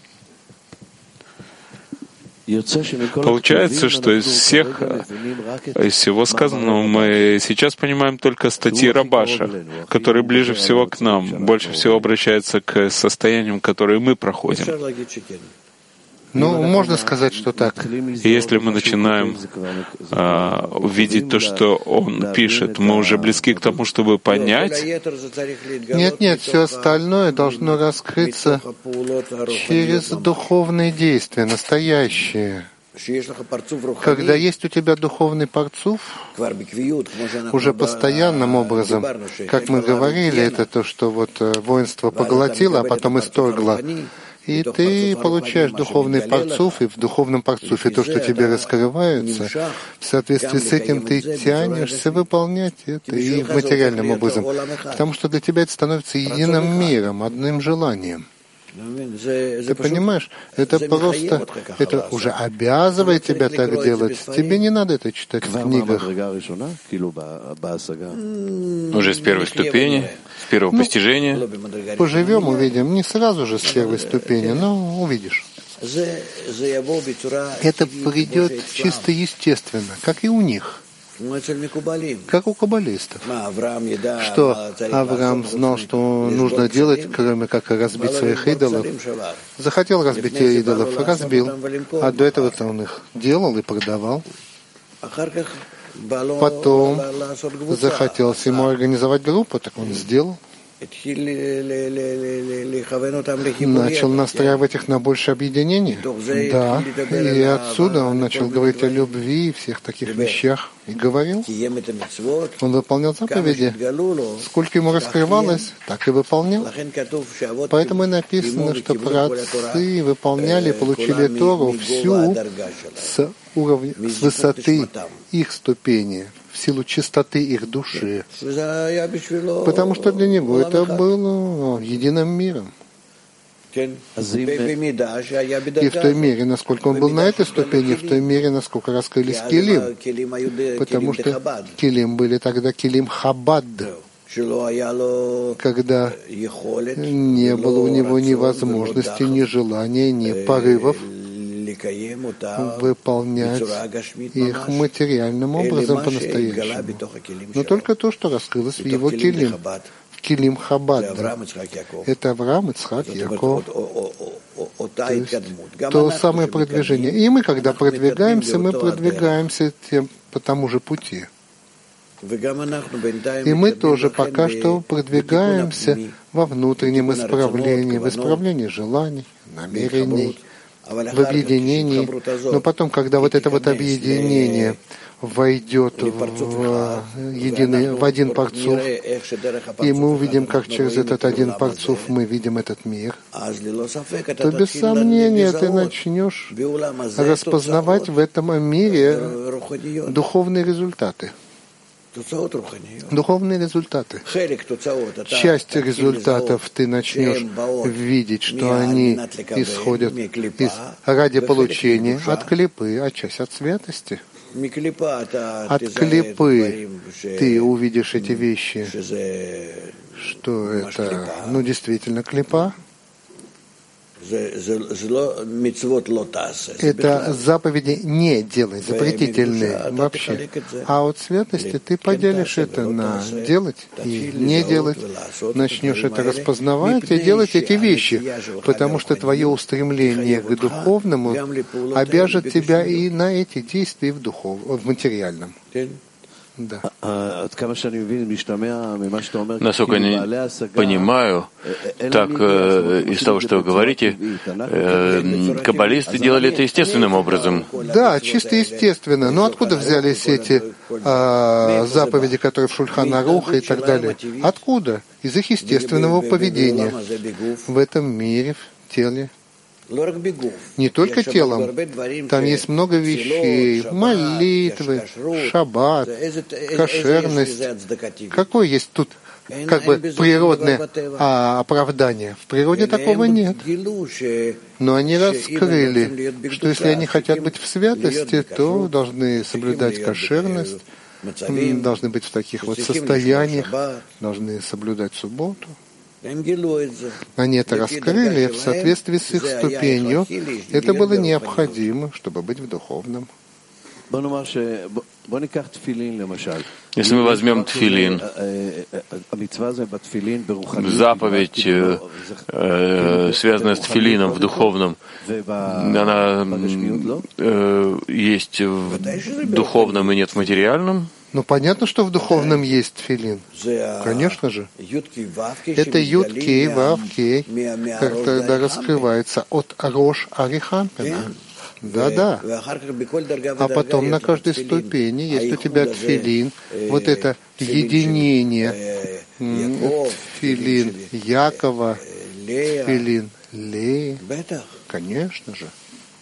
Получается, что из всего сказанного мы сейчас понимаем только статьи Рабаша, которые ближе всего к нам, больше всего обращаются к состояниям, которые мы проходим. Ну, можно сказать, что так. И если мы начинаем увидеть то, что он пишет, мы уже близки к тому, чтобы понять. Нет, все остальное должно раскрыться через духовные действия, настоящие. Когда есть у тебя духовный парцуф, уже постоянным образом, как мы говорили, это то, что вот воинство поглотило, а потом исторгло. И ты получаешь духовный парцуф, и в духовном парцуфе то, что тебе раскрывается, в соответствии с этим ты тянешься выполнять это и материальным образом. Потому что для тебя это становится единым миром, одним желанием. Ты понимаешь? Это просто, это уже обязывает тебя так делать. Тебе не надо это читать в книгах. Уже с первой ступени, с первого постижения. Поживем, увидим. Не сразу же с первой ступени, но увидишь. Это придет чисто естественно, как и у них. Как у каббалистов. Что Авраам знал, что нужно делать, кроме как разбить своих идолов. Захотел разбить идолов, разбил. А до этого-то он их делал и продавал. Потом захотелось ему организовать группу, так он сделал. начал настраивать их на большее объединение. Да, и отсюда он начал говорить о любви и всех таких вещах. И говорил, он выполнял заповеди. Сколько ему раскрывалось, так и выполнял. Поэтому и написано, что праотцы выполняли, получили Тору всю с высоты их ступени, в силу чистоты их души. Потому что для него это было единым миром. И в той мере, насколько он был на этой ступени, в той мере, насколько раскрылись келим. Потому что келим были тогда келим Хабад, когда не было у него ни возможности, ни желания, ни порывов выполнять их материальным образом по-настоящему. Но только то, что раскрылось в его келим. Келим Хабад. Это Авраам, Ицхак, Яков. То есть то самое продвижение. И мы, когда продвигаемся, мы продвигаемся по тому же пути. И мы тоже пока что продвигаемся во внутреннем исправлении, в исправлении желаний, намерений, в объединении. Но потом, когда вот это вот объединение войдет в один парцуф, и мы увидим, как через этот один парцуф мы видим этот мир, то без сомнения ты начнешь распознавать в этом мире духовные результаты. Духовные результаты. Часть результатов ты начнешь видеть, что они исходят ради получения от клипы, а часть от святости. От клипы ты увидишь эти вещи, что это, действительно клипа. Это заповеди не делай, запретительные вообще. А от святости ты поделишь это на делать и не делать. Начнешь это распознавать и делать эти вещи, потому что твое устремление к духовному обяжет тебя и на эти действия в материальном. Да. Насколько я понимаю, так из того, что вы говорите, каббалисты делали это естественным образом. Да, чисто естественно. Но откуда взялись эти заповеди, которые в Шульхан Арух и так далее? Откуда? Из их естественного поведения в этом мире, в теле. Не только телом. Там есть много вещей, молитвы, шаббат, кошерность. Какое есть тут природное оправдание? В природе такого нет. Но они раскрыли, что если они хотят быть в святости, то должны соблюдать кошерность, должны быть в таких вот состояниях, должны соблюдать субботу. Они это раскрыли в соответствии с их ступенью. Это было необходимо, чтобы быть в духовном. Если мы возьмем тфилин, заповедь, связанная с тфилином в духовном, она есть в духовном и нет в материальном? Понятно, что в духовном есть тфилин. Конечно же. Это Юд-Кей, Вав-Кей, как тогда раскрывается от Рош Арихампина. Да. А потом на каждой ступени есть у тебя тфилин, вот это единение, тфилин Якова, тфилин Леи. Конечно же.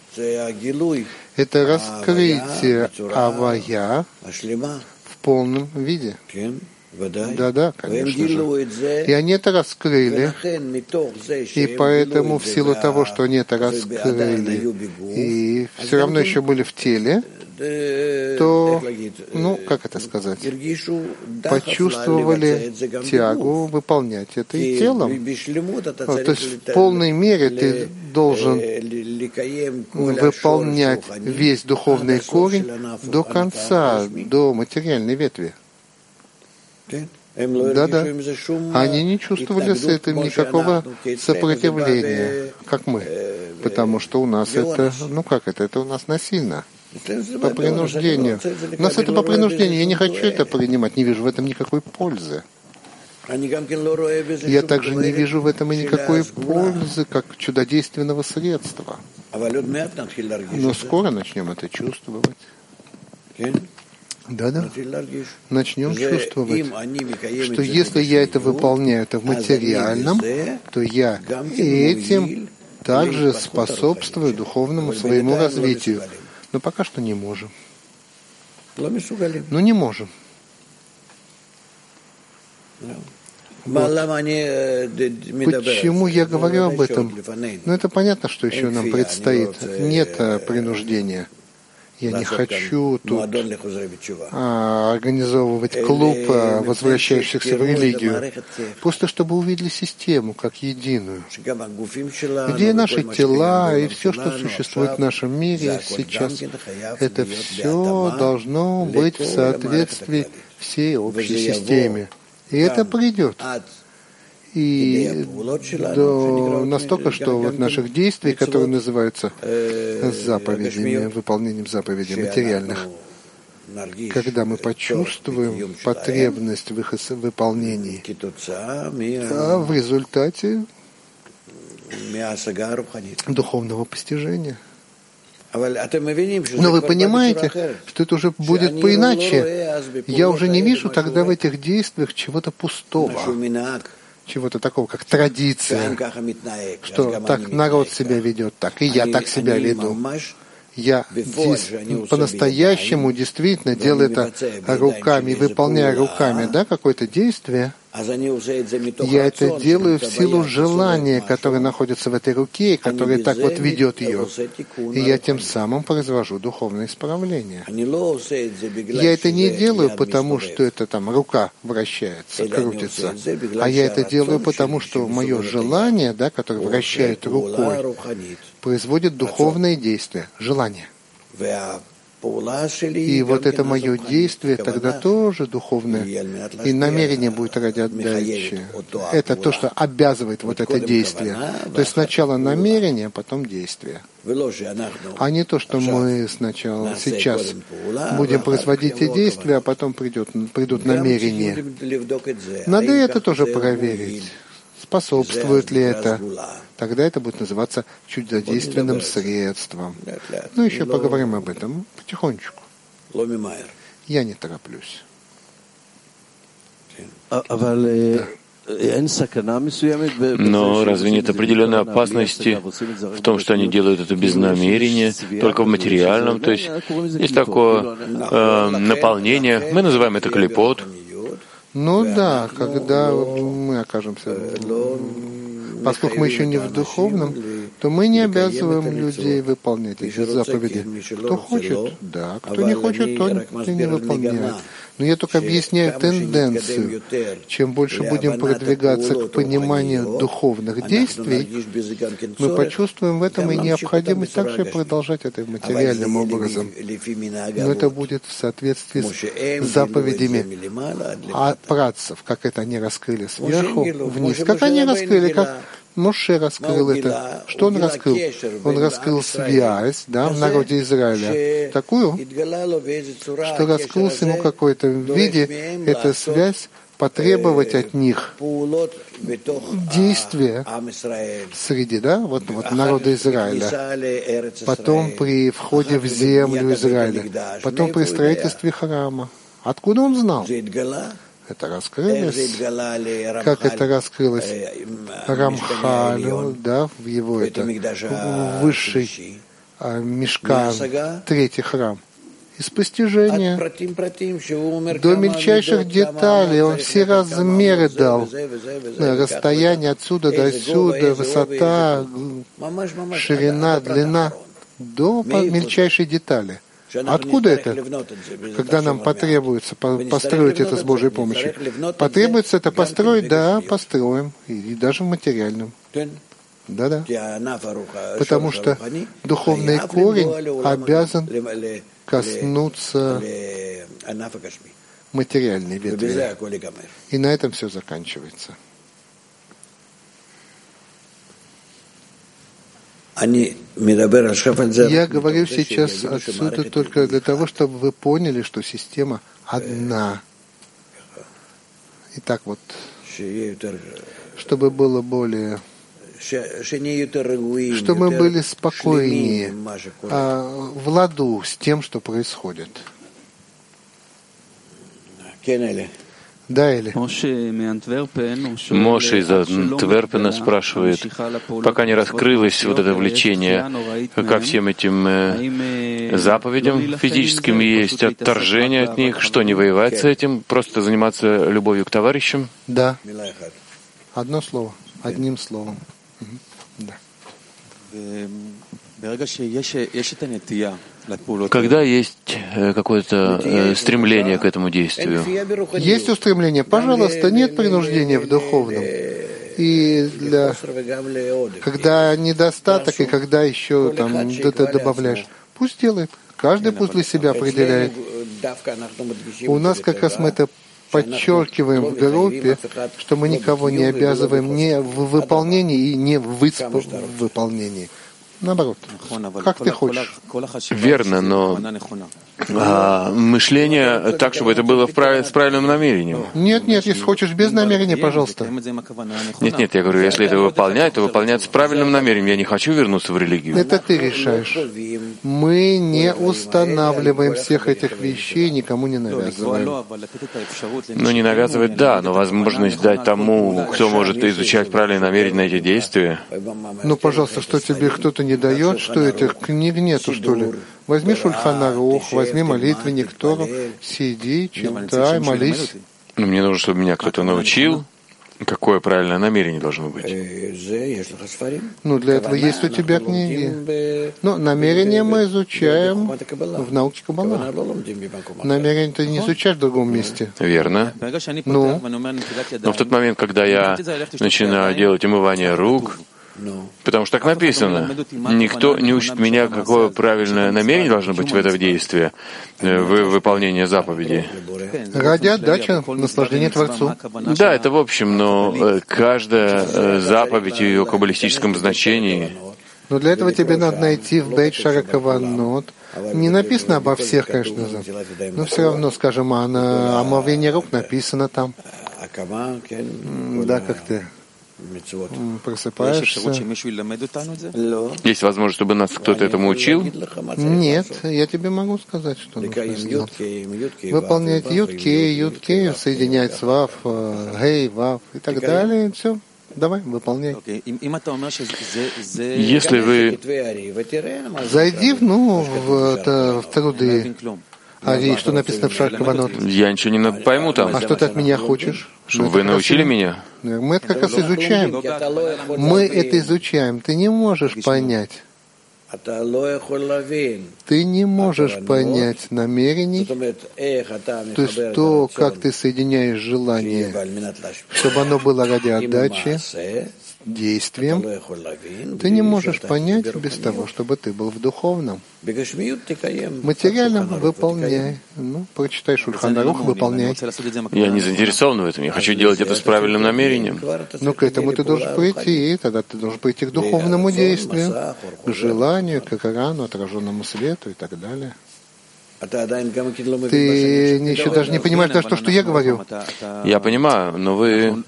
Это раскрытие Авая в полном виде. Да, конечно же. И они это раскрыли. И поэтому в силу того, что они это раскрыли, и все равно еще были в теле, то, как это сказать, почувствовали тягу выполнять это и телом. То есть в полной мере ты должен выполнять весь духовный корень до конца, до материальной ветви. Да. Они не чувствовали с этим никакого сопротивления, как мы. Потому что у нас это, это у нас насильно. По принуждению. У нас это по принуждению. Я не хочу это принимать, не вижу в этом никакой пользы. Я также не вижу в этом и никакой пользы, как чудодейственного средства. Но скоро начнем это чувствовать. Да. Начнем чувствовать, что если я это выполняю это в материальном, то я этим также способствую духовному своему развитию. Но пока что не можем. Не можем. Вот. Почему я говорю об этом? Это понятно, что еще нам предстоит. Нет принуждения. Я не хочу тут организовывать клуб возвращающихся в религию, просто чтобы увидели систему как единую, где наши тела и все, что существует в нашем мире сейчас, это все должно быть в соответствии всей общей системе. И это придет. И настолько, что вот наших действий, которые называются заповедями, выполнением заповедей материальных, когда мы почувствуем потребность в их выполнении, а в результате духовного постижения. Но вы понимаете, что это уже будет поиначе. Я уже не вижу тогда в этих действиях чего-то пустого, чего-то такого, как традиция, что так народ себя ведет так, и я так себя веду. Я здесь по-настоящему действительно делаю это руками, выполняя руками, какое-то действие. Я это делаю в силу желания, которое находится в этой руке, и которое так вот ведет ее. И я тем самым произвожу духовное исправление. Я это не делаю, потому что это там рука вращается, крутится, а я это делаю, потому что мое желание, которое вращает рукой, производит духовное действие, желание. И вот это мое действие тогда тоже духовное, и намерение будет ради отдачи. Это то, что обязывает вот это действие. То есть сначала намерение, потом действие. А не то, что мы сначала сейчас будем производить эти действия, а потом придут намерения. Надо это тоже проверить. Способствует ли это? Тогда это будет называться чудодейственным средством. Еще поговорим об этом потихонечку. Я не тороплюсь. Но разве нет определенной опасности в том, что они делают это без намерения, только в материальном? То есть есть такое наполнение, мы называем это клипот. Когда мы окажемся, поскольку мы еще не в духовном, то мы не обязываем людей выполнять эти заповеди. Кто хочет, да, кто не хочет, то не выполняет. Но я только объясняю тенденцию. Чем больше будем продвигаться к пониманию духовных действий, мы почувствуем в этом и необходимость также продолжать это материальным образом. Но это будет в соответствии с заповедями от працев, как это они раскрыли сверху вниз. Как они раскрыли, как Моше раскрыл это. Что он раскрыл? Он раскрыл связь в народе Израиля, такую, что раскрылся ему какой-то в виде, эта связь потребовать от них действия среди народа Израиля, потом при входе в землю Израиля, потом при строительстве храма. Откуда он знал? Это раскрылось, как это раскрылось Рамхалю, в его высший Мишкан, третий храм. Из постижения до мельчайших деталей он все размеры дал. Расстояние отсюда до сюда, высота, ширина, длина, до мельчайшей детали. Откуда это? Когда нам потребуется построить это с Божьей помощью. Потребуется это построить? Да, построим. И даже в материальном. Да. Потому что духовный корень обязан коснуться материальной ветви. И на этом все заканчивается. Я говорю сейчас отсюда только для того, чтобы вы поняли, что система одна. Итак, чтобы было более, чтобы мы были спокойнее, в ладу с тем, что происходит. Да, или? Моше из Антверпена спрашивает, пока не раскрылось вот это влечение ко всем этим заповедям физическим, есть отторжение от них, что не воевать с этим, просто заниматься любовью к товарищам? Да. Одно слово, одним словом. Да. Когда есть какое-то стремление к этому действию? Есть устремление, пожалуйста, нет принуждения в духовном. И когда недостаток, и когда еще там ты добавляешь, пусть делает. Каждый пусть для себя определяет. У нас как раз мы это подчеркиваем в группе, что мы никого не обязываем не в выполнении и не в выполнении. Наоборот, как ты хочешь. Верно, но мышление так, чтобы это было с правильным намерением. Нет, если хочешь без намерения, пожалуйста. Нет, я говорю, если это выполнять, то выполнять с правильным намерением. Я не хочу вернуться в религию. Это ты решаешь. Мы не устанавливаем всех этих вещей, никому не навязываем. Ну, не навязывать, да, но возможность дать тому, кто может изучать правильное намерение на эти действия. Ну, пожалуйста, что тебе кто-то не дает, что этих книг нету, что ли? Возьми Шульхан Арух, возьми молитвенник Тору, сиди, читай, молись. Но мне нужно, чтобы меня кто-то научил, какое правильное намерение должно быть. Ну, для этого есть у тебя книги. Но намерение мы изучаем в науке Каббала. Намерение ты не изучаешь в другом месте. Верно. Ну? Но в тот момент, когда я начинаю делать умывание рук, потому что так написано. Никто не учит меня, какое правильное намерение должно быть в этом действии, в выполнении заповеди. Ради отдачи, наслаждения Творцу. Да, это в общем, но каждая заповедь в ее каббалистическом значении. Но для этого тебе надо найти в Бейт Шара Каванот. Не написано обо всех, конечно, но все равно, скажем, омовение рук написано там. Да, как ты просыпаешься. Есть возможность, чтобы нас кто-то этому учил? Нет, я тебе могу сказать, что нужно сделать. Выполнять Юд-Кей, соединять с Вав, Гей, Вав и так далее. Все, давай, выполняй. Если вы... Зайди в труды. Что написано в Шар Каванот? Я ничего не пойму там. А что ты от меня хочешь? Чтобы вы научили меня? Мы это как раз изучаем. Мы это изучаем. Ты не можешь понять. Ты не можешь понять намерений, то есть то, как ты соединяешь желание, чтобы оно было ради отдачи, действием, ты не можешь понять без того, чтобы ты был в духовном. Материальном выполняй. Прочитай Шульхан Арух, выполняй. Я не заинтересован в этом. Я хочу делать это с правильным намерением. Но к этому ты должен прийти. Тогда ты должен прийти к духовному действию, к желанию, к экрану, отраженному свету и так далее. Ты еще даже не понимаешь даже то, что я говорю. Я понимаю, но вы...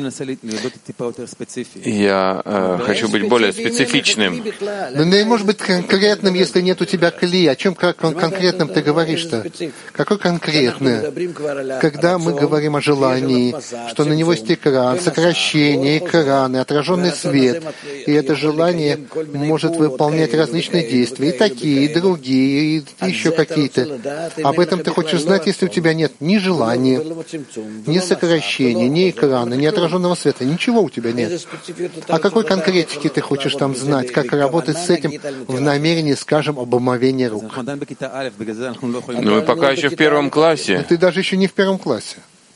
Я хочу быть более специфичным. Но не может быть конкретным, если нет у тебя кли. О чем конкретном ты говоришь-то? Какой конкретный? Когда мы говорим о желании, что на него есть экран, сокращение экрана, отраженный свет, и это желание может выполнять различные действия, и такие, и другие, и еще какие-то. Об этом ты хочешь знать, если у тебя нет ни желания, ни сокращения, ни экрана, ни отраженного света, ничего у тебя нет. О какой конкретике ты хочешь там знать, как работать с этим в намерении, скажем, об омовении рук? Но вы пока еще в первом классе. Но ты даже еще не в первом классе.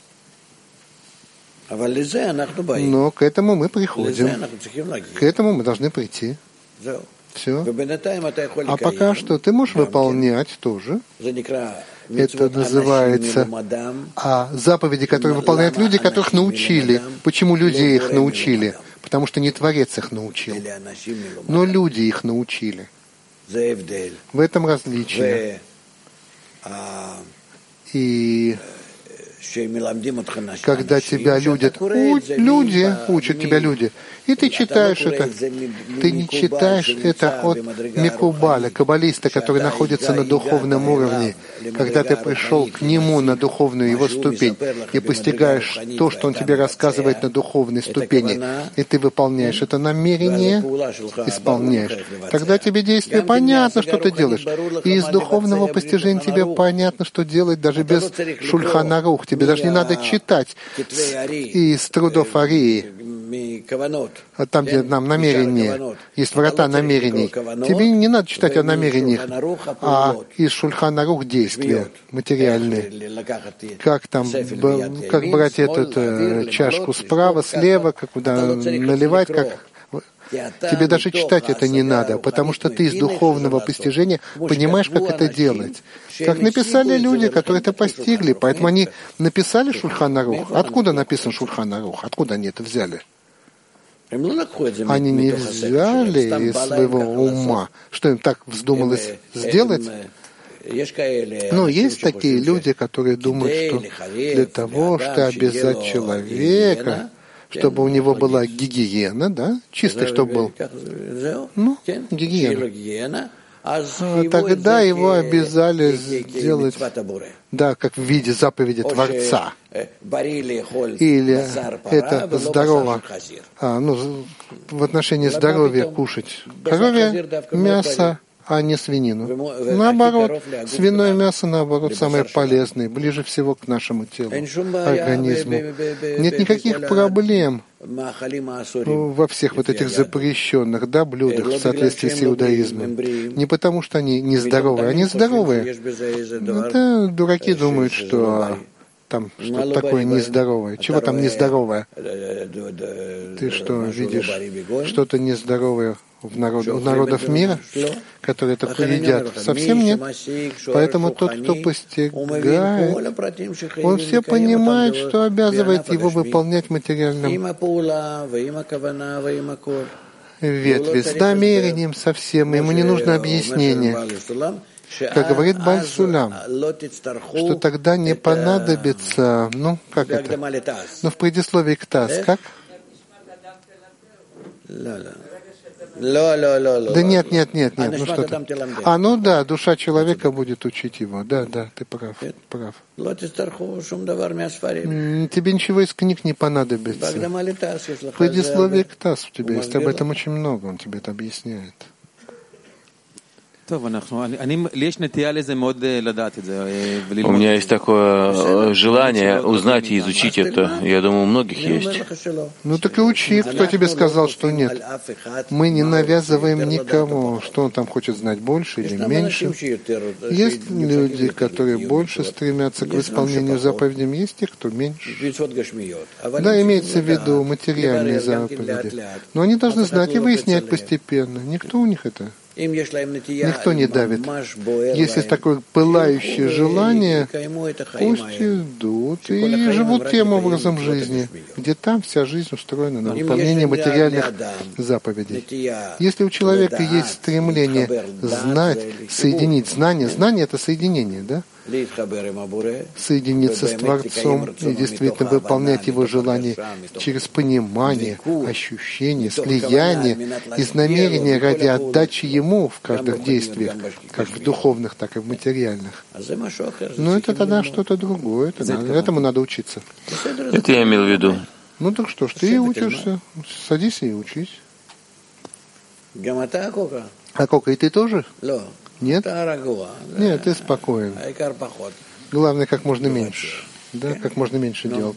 Но к этому мы приходим. К этому мы должны прийти. Все. А пока что ты можешь выполнять тоже. Это называется заповеди, которые выполняют люди, которых научили. Почему люди их научили? Потому что не Творец их научил. Но люди их научили. В этом различие. И когда тебя люди учат тебя люди, и ты читаешь это. Ты не читаешь это от Микубаля, каббалиста, который находится на духовном уровне. Когда ты пришел к нему на духовную его ступень и постигаешь то, что он тебе рассказывает на духовной ступени, и ты выполняешь это намерение, исполняешь, тогда тебе действие понятно, что ты делаешь. И из духовного постижения тебе понятно, что делать даже без Шульхан Арух. Тебе даже не надо читать из трудов Арии. Там, где нам намерение, есть врата намерений. Тебе не надо читать о намерениях, а из Шульхан Арух действия материальные. Как там, как брать эту чашку справа, слева, как куда наливать, как... Тебе даже читать это не надо, потому что ты из духовного постижения понимаешь, как это делать. Как написали люди, которые это постигли, поэтому они написали Шульхан Арух. Откуда написан Шульхан Арух? Откуда они это взяли? Они не взяли из своего ума, что им так вздумалось сделать. Но есть такие люди, которые думают, что для того, чтобы обязать человека, чтобы у него была гигиена, да, чистый, чтобы был, гигиена. Тогда его обязали сделать, да, как в виде заповеди Творца. Или это здорово, в отношении здоровья кушать коровье мясо, а не свинину. Наоборот, свиное мясо, наоборот, самое полезное, ближе всего к нашему телу, организму. Нет никаких проблем во всех вот этих запрещенных, да, блюдах в соответствии с иудаизмом. Не потому, что они нездоровые, они здоровые. Это дураки думают, что там что-то такое нездоровое. Чего там нездоровое? Ты что, видишь что-то нездоровое у народов мира, которые такое едят? Совсем нет. Поэтому тот, кто постигает, он все понимает, что обязывает его выполнять в материальном ветви с намерением совсем. Ему не нужно объяснение. Как говорит Бааль Сулам, что тогда не понадобится, как это? В предисловии к Таз, как? Да нет, что-то. Да, душа человека будет учить его. Да, ты прав. Тебе ничего из книг не понадобится. В предисловии к Таз у тебя есть, об этом очень много, он тебе это объясняет. У меня есть такое желание узнать и изучить это. Я думаю, у многих есть. Так и учи. Кто тебе сказал, что нет? Мы не навязываем никому, что он там хочет знать, больше или меньше. Есть люди, которые больше стремятся к исполнению заповедей, есть те, кто меньше. Да, имеется в виду материальные заповеди. Но они должны знать и выяснять постепенно. Никто у них это... Никто не давит. Если такое пылающее желание, пусть идут и живут тем образом жизни, где там вся жизнь устроена на выполнение материальных заповедей. Если у человека есть стремление знать, соединить знание — это соединение, да? Соединиться с Творцом и действительно выполнять Его желание через понимание, ощущение, слияние из намерения ради отдачи Ему в каждых действиях, как в духовных, так и в материальных. Но это тогда что-то другое, этому надо учиться. Это я имел в виду. Так что ж, ты и учишься. Садись и учись. А Кока, и ты тоже? Нет? Нет, ты спокоен. Главное, как можно меньше. Да, как можно меньше делать.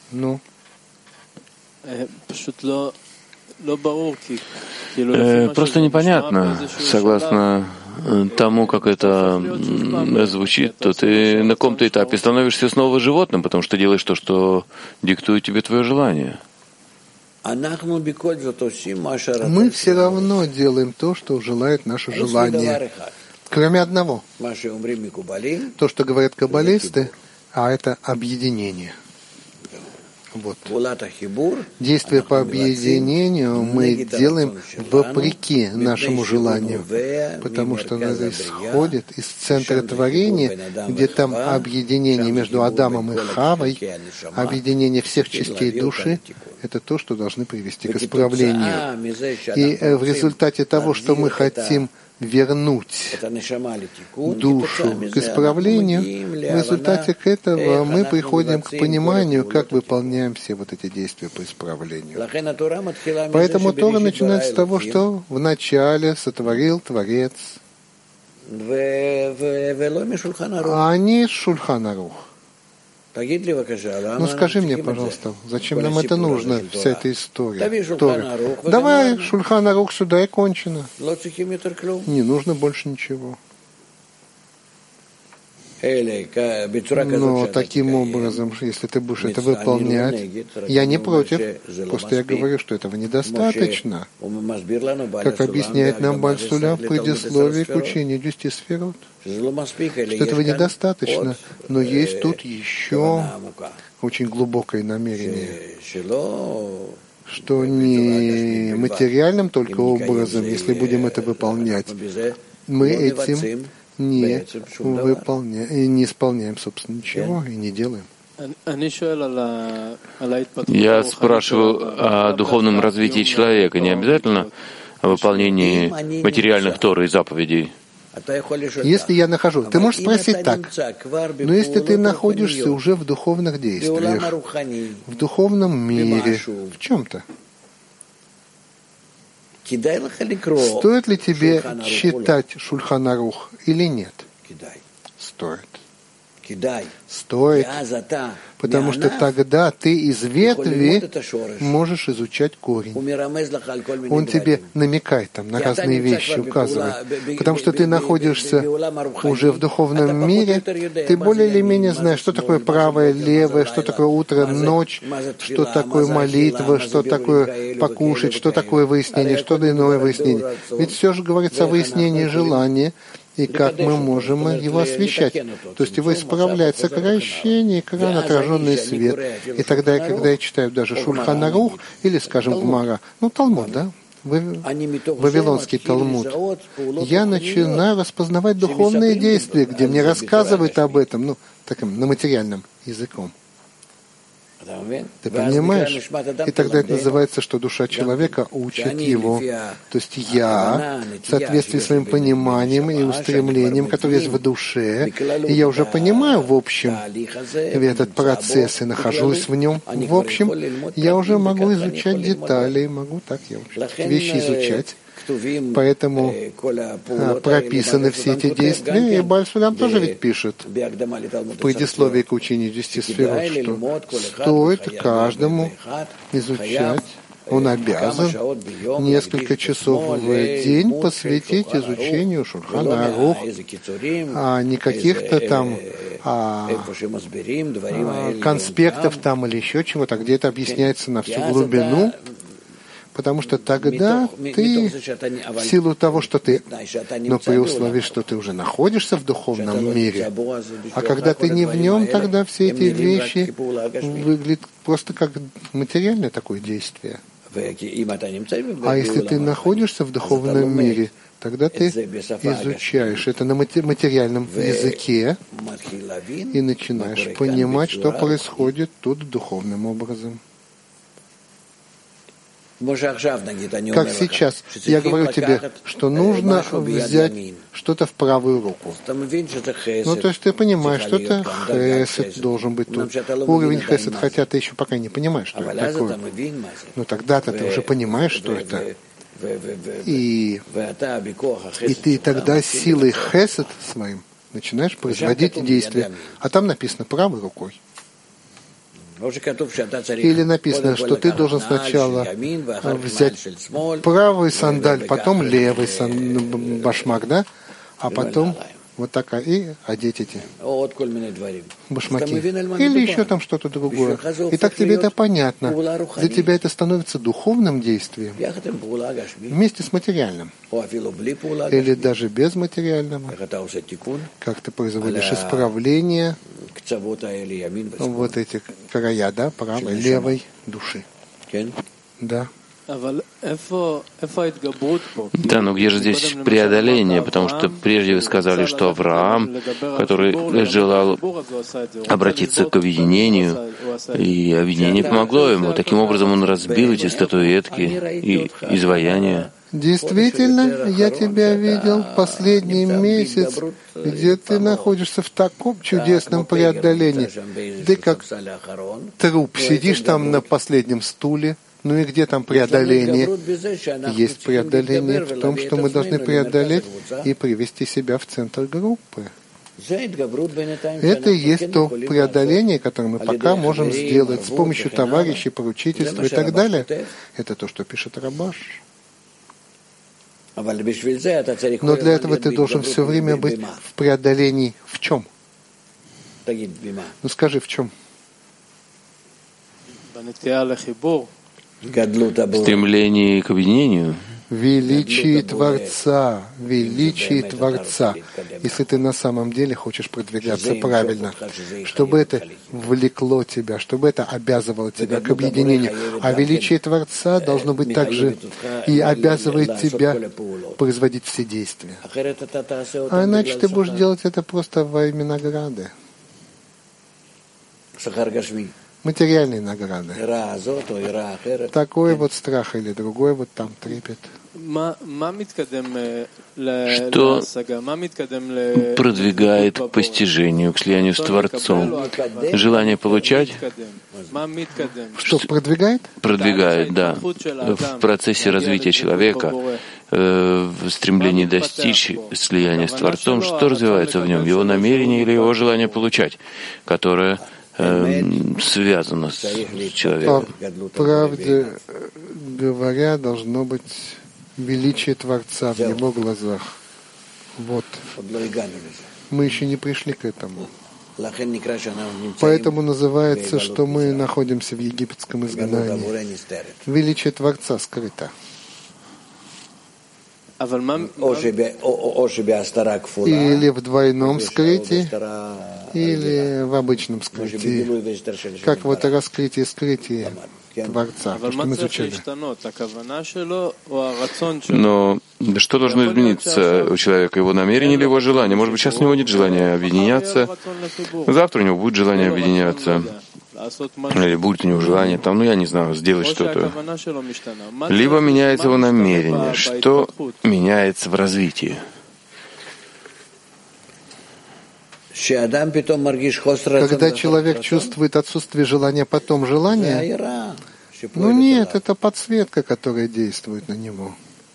Просто непонятно, согласно тому, как это звучит, то ты на каком-то этапе становишься снова животным, потому что делаешь то, что диктует тебе твое желание. Мы все равно делаем то, что желает наше желание. Кроме одного. То, что говорят каббалисты, а это объединение. Вот. Действие по объединению мы делаем вопреки нашему желанию, потому что оно исходит из центра творения, где там объединение между Адамом и Хавой, объединение всех частей души, это то, что должны привести к исправлению. И в результате того, что мы хотим вернуть душу к исправлению, в результате этого мы приходим к пониманию, как выполняем все вот эти действия по исправлению. Поэтому Тора начинается с того, что вначале сотворил Творец, а не Шульхан Арух. Ну скажи мне, пожалуйста, зачем нам это нужно, вся эта история? Давай Шульхан Арух сюда и кончено. Не нужно больше ничего. Но таким образом, если ты будешь это выполнять, я не против, просто я говорю, что этого недостаточно, как объясняет нам Бааль Сулям в предисловии к учению 10 сферот, что этого недостаточно, но есть тут еще очень глубокое намерение, что не материальным только образом, если будем это выполнять, мы этим не исполняем, собственно, ничего и не делаем. Я спрашиваю о духовном развитии человека, не обязательно о выполнении материальных Торы и заповедей. Если я нахожу, ты можешь спросить так, но если ты находишься уже в духовных действиях, в духовном мире, в чем-то, стоит ли тебе читать Шульхан Арух или нет? Стоит. Стоит, потому что тогда ты из ветви можешь изучать корень. Он тебе намекает там на разные вещи, указывает. Потому что ты находишься уже в духовном мире, ты более или менее знаешь, что такое правое, левое, что такое утро, ночь, что такое молитва, что такое покушать, что такое выяснение, что иное выяснение. Ведь все же говорится о выяснении желания, и как мы можем его освещать. То есть его исправлять сокращение, экран, отраженный свет. И тогда, когда я читаю даже Шульхан Арух, или, скажем, Гмара, Талмуд, да, Вавилонский Талмуд, я начинаю распознавать духовные действия, где мне рассказывают об этом, таким, на материальном языком. Ты понимаешь? И тогда это называется, что душа человека учит его. То есть я, в соответствии с своим пониманием и устремлением, которое есть в душе, и я уже понимаю в общем этот процесс и нахожусь в нем, в общем, я уже могу изучать детали, могу так вещи изучать. Поэтому прописаны все эти действия, и Бааль Сулям тоже ведь пишет в предисловии к учению 10 сферот, что стоит каждому изучать, он обязан несколько часов в день посвятить изучению Шульхан Арух, а не каких-то там конспектов там или еще чего-то, где это объясняется на всю глубину. Потому что тогда ты, в силу того, что ты, но при условии, что ты уже находишься в духовном мире, а когда ты не в нем, тогда все эти вещи выглядят просто как материальное такое действие. А если ты находишься в духовном мире, тогда ты изучаешь это на материальном языке и начинаешь понимать, что происходит тут духовным образом. Как сейчас, я говорю тебе, что нужно взять что-то в правую руку. То есть ты понимаешь, что это хесед должен быть тут. Уровень хесед, хотя ты еще пока не понимаешь, что это такое. Но тогда-то ты уже понимаешь, что это. И ты тогда силой хесед своим начинаешь производить действия. А там написано правой рукой. Или написано, что ты должен сначала взять правый сандаль, потом левый башмак, да? А потом Вот такая, и одеть эти башмаки. Или еще там что-то другое. И так тебе это понятно. Для тебя это становится духовным действием вместе с материальным. Или даже без материального. Как ты производишь исправление вот эти края, да, правой, левой души. Да. Да, но где же здесь преодоление? Потому что прежде вы сказали, что Авраам, который желал обратиться к объединению, и объединение помогло ему. Таким образом он разбил эти статуэтки и изваяния. Действительно, я тебя видел последний месяц, где ты находишься в таком чудесном преодолении. Ты как труп сидишь там на последнем стуле. Ну и где там преодоление? Есть преодоление в том, что мы должны преодолеть и привести себя в центр группы. Это и есть то преодоление, которое мы пока можем сделать с помощью товарищей, поручительства и так далее. Это то, что пишет Рабаш. Но для этого ты должен все время быть в преодолении. В чем? Ну скажи, в чем? Стремление к объединению. Величие Творца, величие Творца. Если ты на самом деле хочешь продвигаться правильно, чтобы это влекло тебя, чтобы это обязывало тебя к объединению. А величие Творца должно быть также и обязывает тебя производить все действия. А иначе ты будешь делать это просто во имя награды. Материальные награды. Такой вот страх или другой вот там трепет. Что продвигает к постижению, к слиянию с Творцом? Желание получать? Что продвигает? Продвигает, да. В процессе развития человека, в стремлении достичь слияния с Творцом, что развивается в нем? Его намерение или его желание получать, которое связано с человеком? По правде говоря, должно быть величие Творца в его глазах. Вот. Мы еще не пришли к этому. Поэтому называется, что мы находимся в египетском изгнании. Величие Творца скрыто. Или в двойном скрытии, или в обычном скрытии. Как вот раскрытие скрытия Творца, то, что мы изучали. Но что должно измениться у человека? Его намерение или его желание? Может быть, сейчас у него нет желания объединяться, завтра у него будет желание объединяться. Или будет у него желание, там, ну я не знаю, сделать что-то. Либо меняется его намерение. Что меняется в развитии? Когда человек чувствует отсутствие желания, потом желание, ну нет, это подсветка, которая действует на него.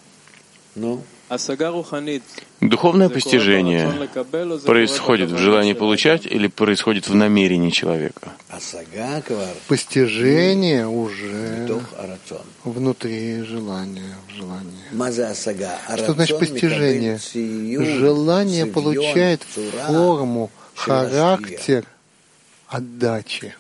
Духовное постижение происходит в желании получать или происходит в намерении человека? Постижение уже внутри желания, в желании. Что значит постижение? Желание получает форму, характер отдачи.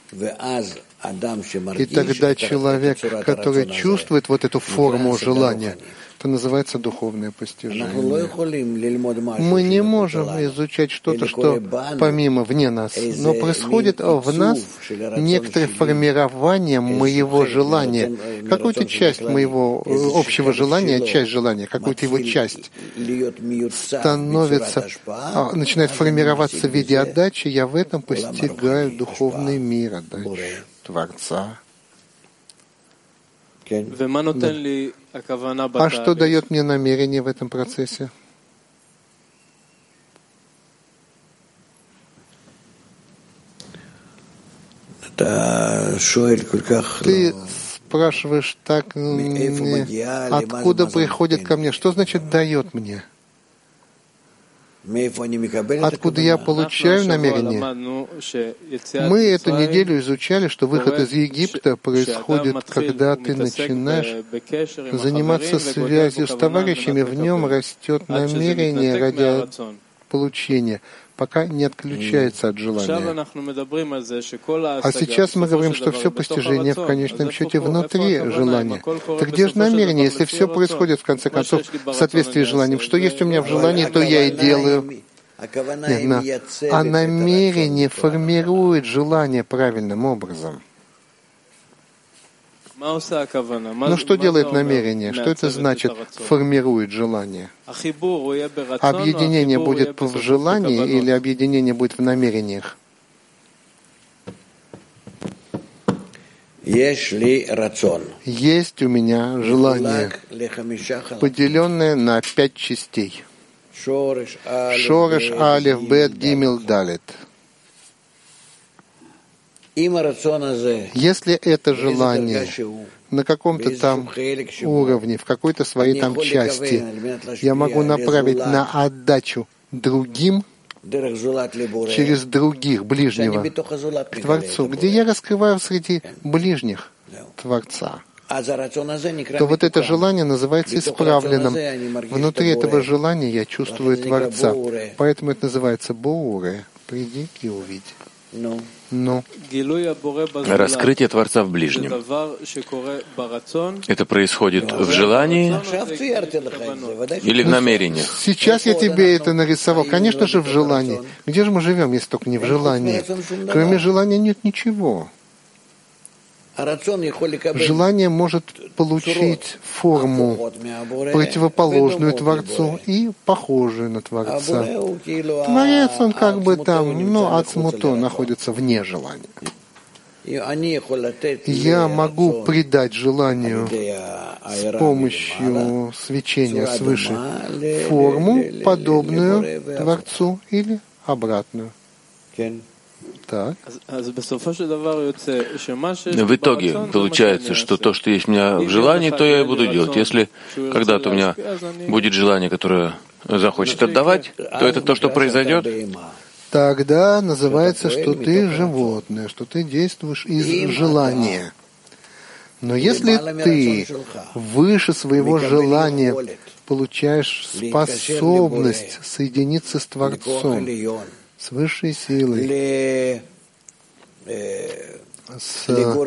И тогда человек, который чувствует вот эту форму желания, это называется духовное постижение. Мы не можем изучать что-то, что помимо, вне нас, но происходит в нас некоторое формирование моего желания, какую-то часть моего общего желания, часть желания, какую-то его часть становится, начинает формироваться в виде отдачи, я в этом постигаю духовный мир, отдачу Творца. А что дает мне намерение в этом процессе? Ты спрашиваешь так, откуда приходит ко мне? Что значит дает мне? Откуда я получаю намерение? Мы эту неделю изучали, что выход из Египта происходит, когда ты начинаешь заниматься связью с товарищами, в нем растет намерение ради получения, пока не отключается от желания. А сейчас мы говорим, что все постижение в конечном счете внутри желания. Так где же намерение, если все происходит, в конце концов, в соответствии с желанием? Что есть у меня в желании, то я и делаю. Нет, а намерение формирует желание правильным образом. Но что делает намерение? Что это значит формирует желание? Объединение будет в желании или объединение будет в намерениях? Есть у меня желание, поделенное на 5 частей. Шореш, Алеф, Бет, Гимел, Далет. Если это желание на каком-то там уровне, в какой-то своей там части, я могу направить на отдачу другим, через других, ближнего, к Творцу, где я раскрываю среди ближних Творца, то вот это желание называется исправленным. Внутри этого желания я чувствую Творца. Поэтому это называется Боуре. Приди и увидь. Ну. Раскрытие Творца в ближнем. Это происходит в желании или в намерениях? Сейчас я тебе это нарисовал. Конечно же, в желании. Где же мы живем, если только не в желании? Кроме желания нет ничего. Желание может получить форму, противоположную Творцу и похожую на Творца. Творец, он как бы там, ацмуто, находится вне желания. Я могу придать желанию с помощью свечения свыше форму, подобную Творцу или обратную. Так. В итоге получается, что то, что есть у меня в желании, то я и буду делать. Если когда-то у меня будет желание, которое захочет отдавать, то это то, что произойдет. Тогда называется, что ты животное, что ты действуешь из желания. Но если ты выше своего желания получаешь способность соединиться с Творцом, с высшей силой, с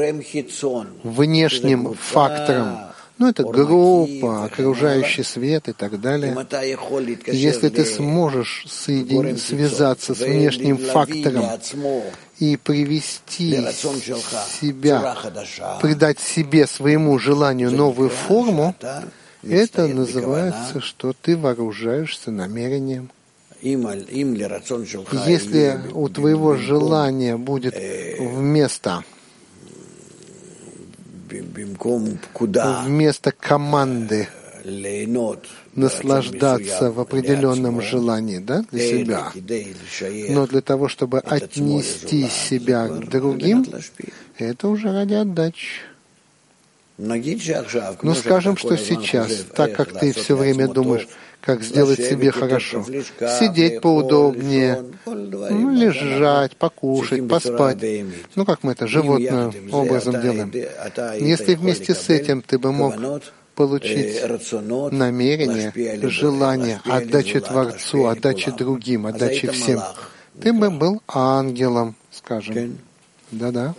внешним фактором, это группа, окружающий свет и так далее. Если ты сможешь связаться с внешним фактором и привести себя, придать себе, своему желанию новую форму, это называется, что ты вооружаешься намерением. Если у твоего желания будет вместо команды наслаждаться в определенном желании, для себя, но для того, чтобы отнести себя к другим, это уже ради отдачи. Скажем, что сейчас, так как ты все время думаешь, как сделать себе хорошо, сидеть поудобнее, лежать, покушать, поспать, как мы это животным образом делаем. Если вместе с этим ты бы мог получить намерение, желание, отдачи Творцу, отдачи другим, отдачи всем, ты бы был ангелом, скажем. Да.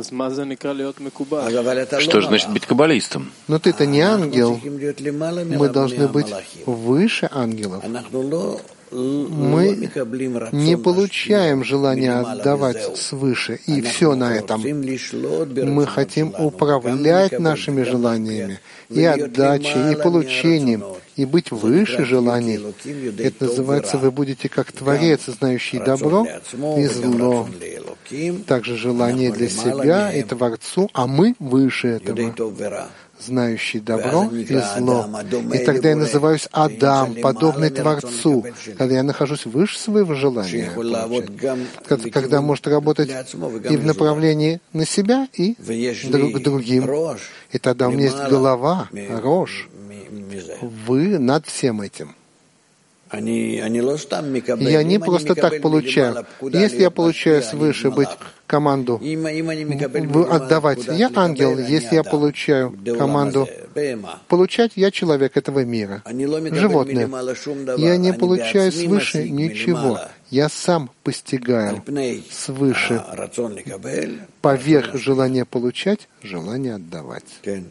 Что же значит быть каббалистом? Но ты-то не ангел. Мы должны быть выше ангелов. Мы не получаем желание отдавать свыше, и все на этом. Мы хотим управлять нашими желаниями, и отдачей, и получением, и быть выше желаний. Это называется, вы будете как Творец, знающий добро и зло. Также желание для себя и Творцу, а мы выше этого, знающий добро и зло. И тогда я называюсь Адам, подобный Творцу, когда я нахожусь выше своего желания, когда может работать и в направлении на себя, и к другим. И тогда у меня есть голова, Рош. Вы над всем этим. Я не просто так получаю. Если я получаю свыше быть команду отдавать, я ангел. Если я получаю команду получать, я человек этого мира, животное. Я не получаю свыше ничего. Я сам постигаю свыше, поверх желания получать, желание отдавать.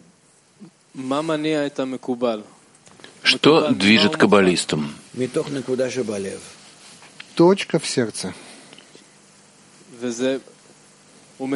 Что движет каббалистом? Точка в сердце. Он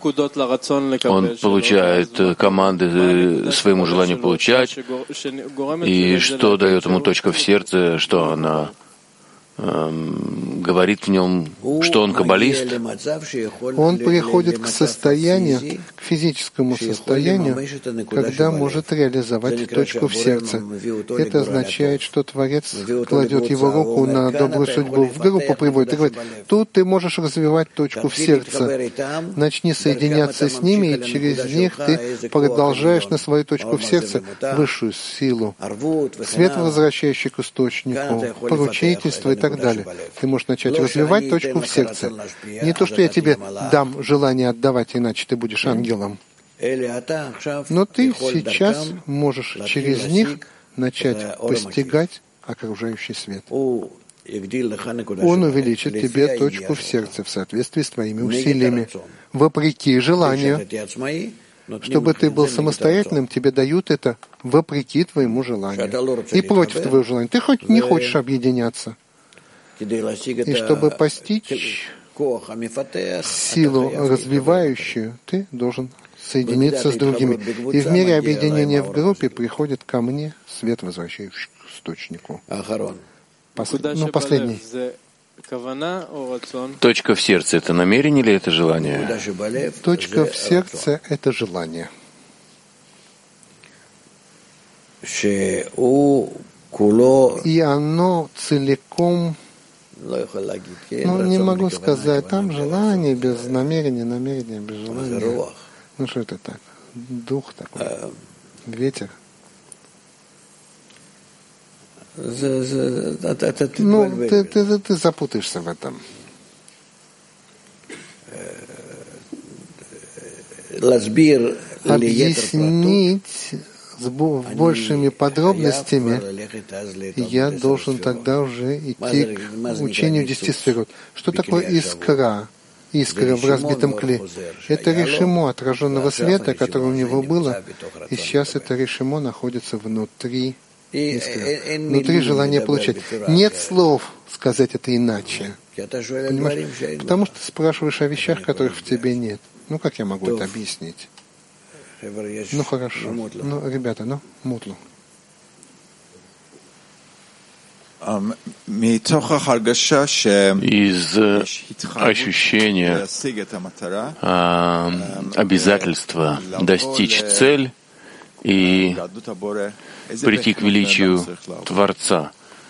получает команды своему желанию получать. И что дает ему точка в сердце, что она говорит в нем, что он каббалист? Он приходит к состоянию, к физическому состоянию, когда может реализовать точку в сердце. Это означает, что Творец кладет его руку на добрую судьбу, в группу приводит и говорит: тут ты можешь развивать точку в сердце. Начни соединяться с ними, и через них ты продолжаешь на свою точку в сердце высшую силу, свет, возвращающий к источнику, поручительство и так далее. Ты можешь начать развивать точку в сердце. Не то, что я тебе дам желание отдавать, иначе ты будешь ангелом. Но ты сейчас можешь через них начать постигать окружающий свет. Он увеличит тебе точку в сердце в соответствии с твоими усилиями. Вопреки желанию. Чтобы ты был самостоятельным, тебе дают это вопреки твоему желанию. И против твоего желания. Ты хоть не хочешь объединяться. И чтобы постичь силу развивающую, ты должен соединиться с другими. И в мире объединения в группе приходит ко мне свет, возвращающий к источнику. Последний. Точка в сердце — это намерение или это желание? Точка в сердце — это желание. И оно целиком, не могу сказать, там желание без намерения, намерение без желания. Что это так? Дух такой, ветер. Ты запутаешься в этом. Объяснить с большими подробностями, я должен тогда уже идти к учению 10 сферот. Что такое искра? Искра в разбитом кле. Это решимо отраженного света, которое у него было, и сейчас это решимо находится внутри искры, внутри желания получать. Нет слов сказать это иначе. Понимаешь? Потому что ты спрашиваешь о вещах, которых в тебе нет. Как я могу это объяснить? Хорошо. Ребята, мутлу. Из ощущения обязательства достичь цель и прийти к величию Творца.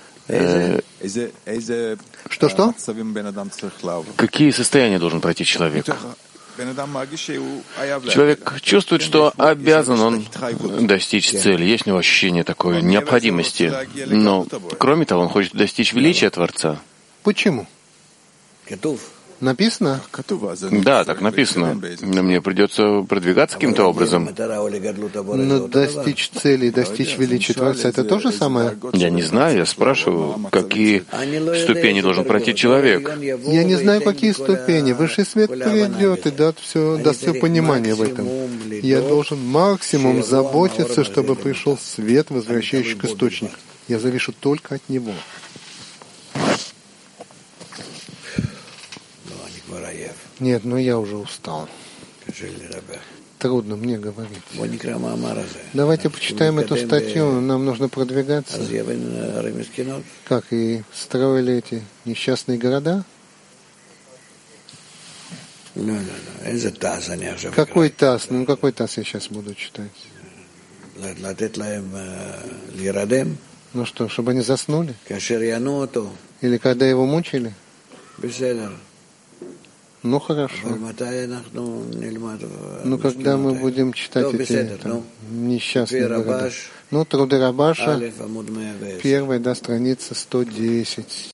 Что? Какие состояния должен пройти человек? Человек чувствует, что обязан он достичь цели. Есть у него ощущение такой необходимости. Но, кроме того, он хочет достичь величия Творца. Почему? Написано? Да, так написано. Но мне придется продвигаться каким-то образом. Но достичь цели, достичь величия Творца — это то же самое? Я не знаю, я спрашиваю, какие ступени должен пройти человек. Я не знаю, какие ступени. Высший свет придет и даст все понимание в этом. Я должен максимум заботиться, чтобы пришел свет, возвращающий к источнику. Я завишу только от него. Нет, я уже устал. Трудно мне говорить. Давайте почитаем эту статью, нам нужно продвигаться. Как и строили эти несчастные города? Какой ТАСС? Какой ТАСС я сейчас буду читать? Что, чтобы они заснули? Или когда его мучили? Ну, хорошо. Ну, когда мы будем читать эти несчастные города? Ну, труды Рабаша, первая, да, страница 110.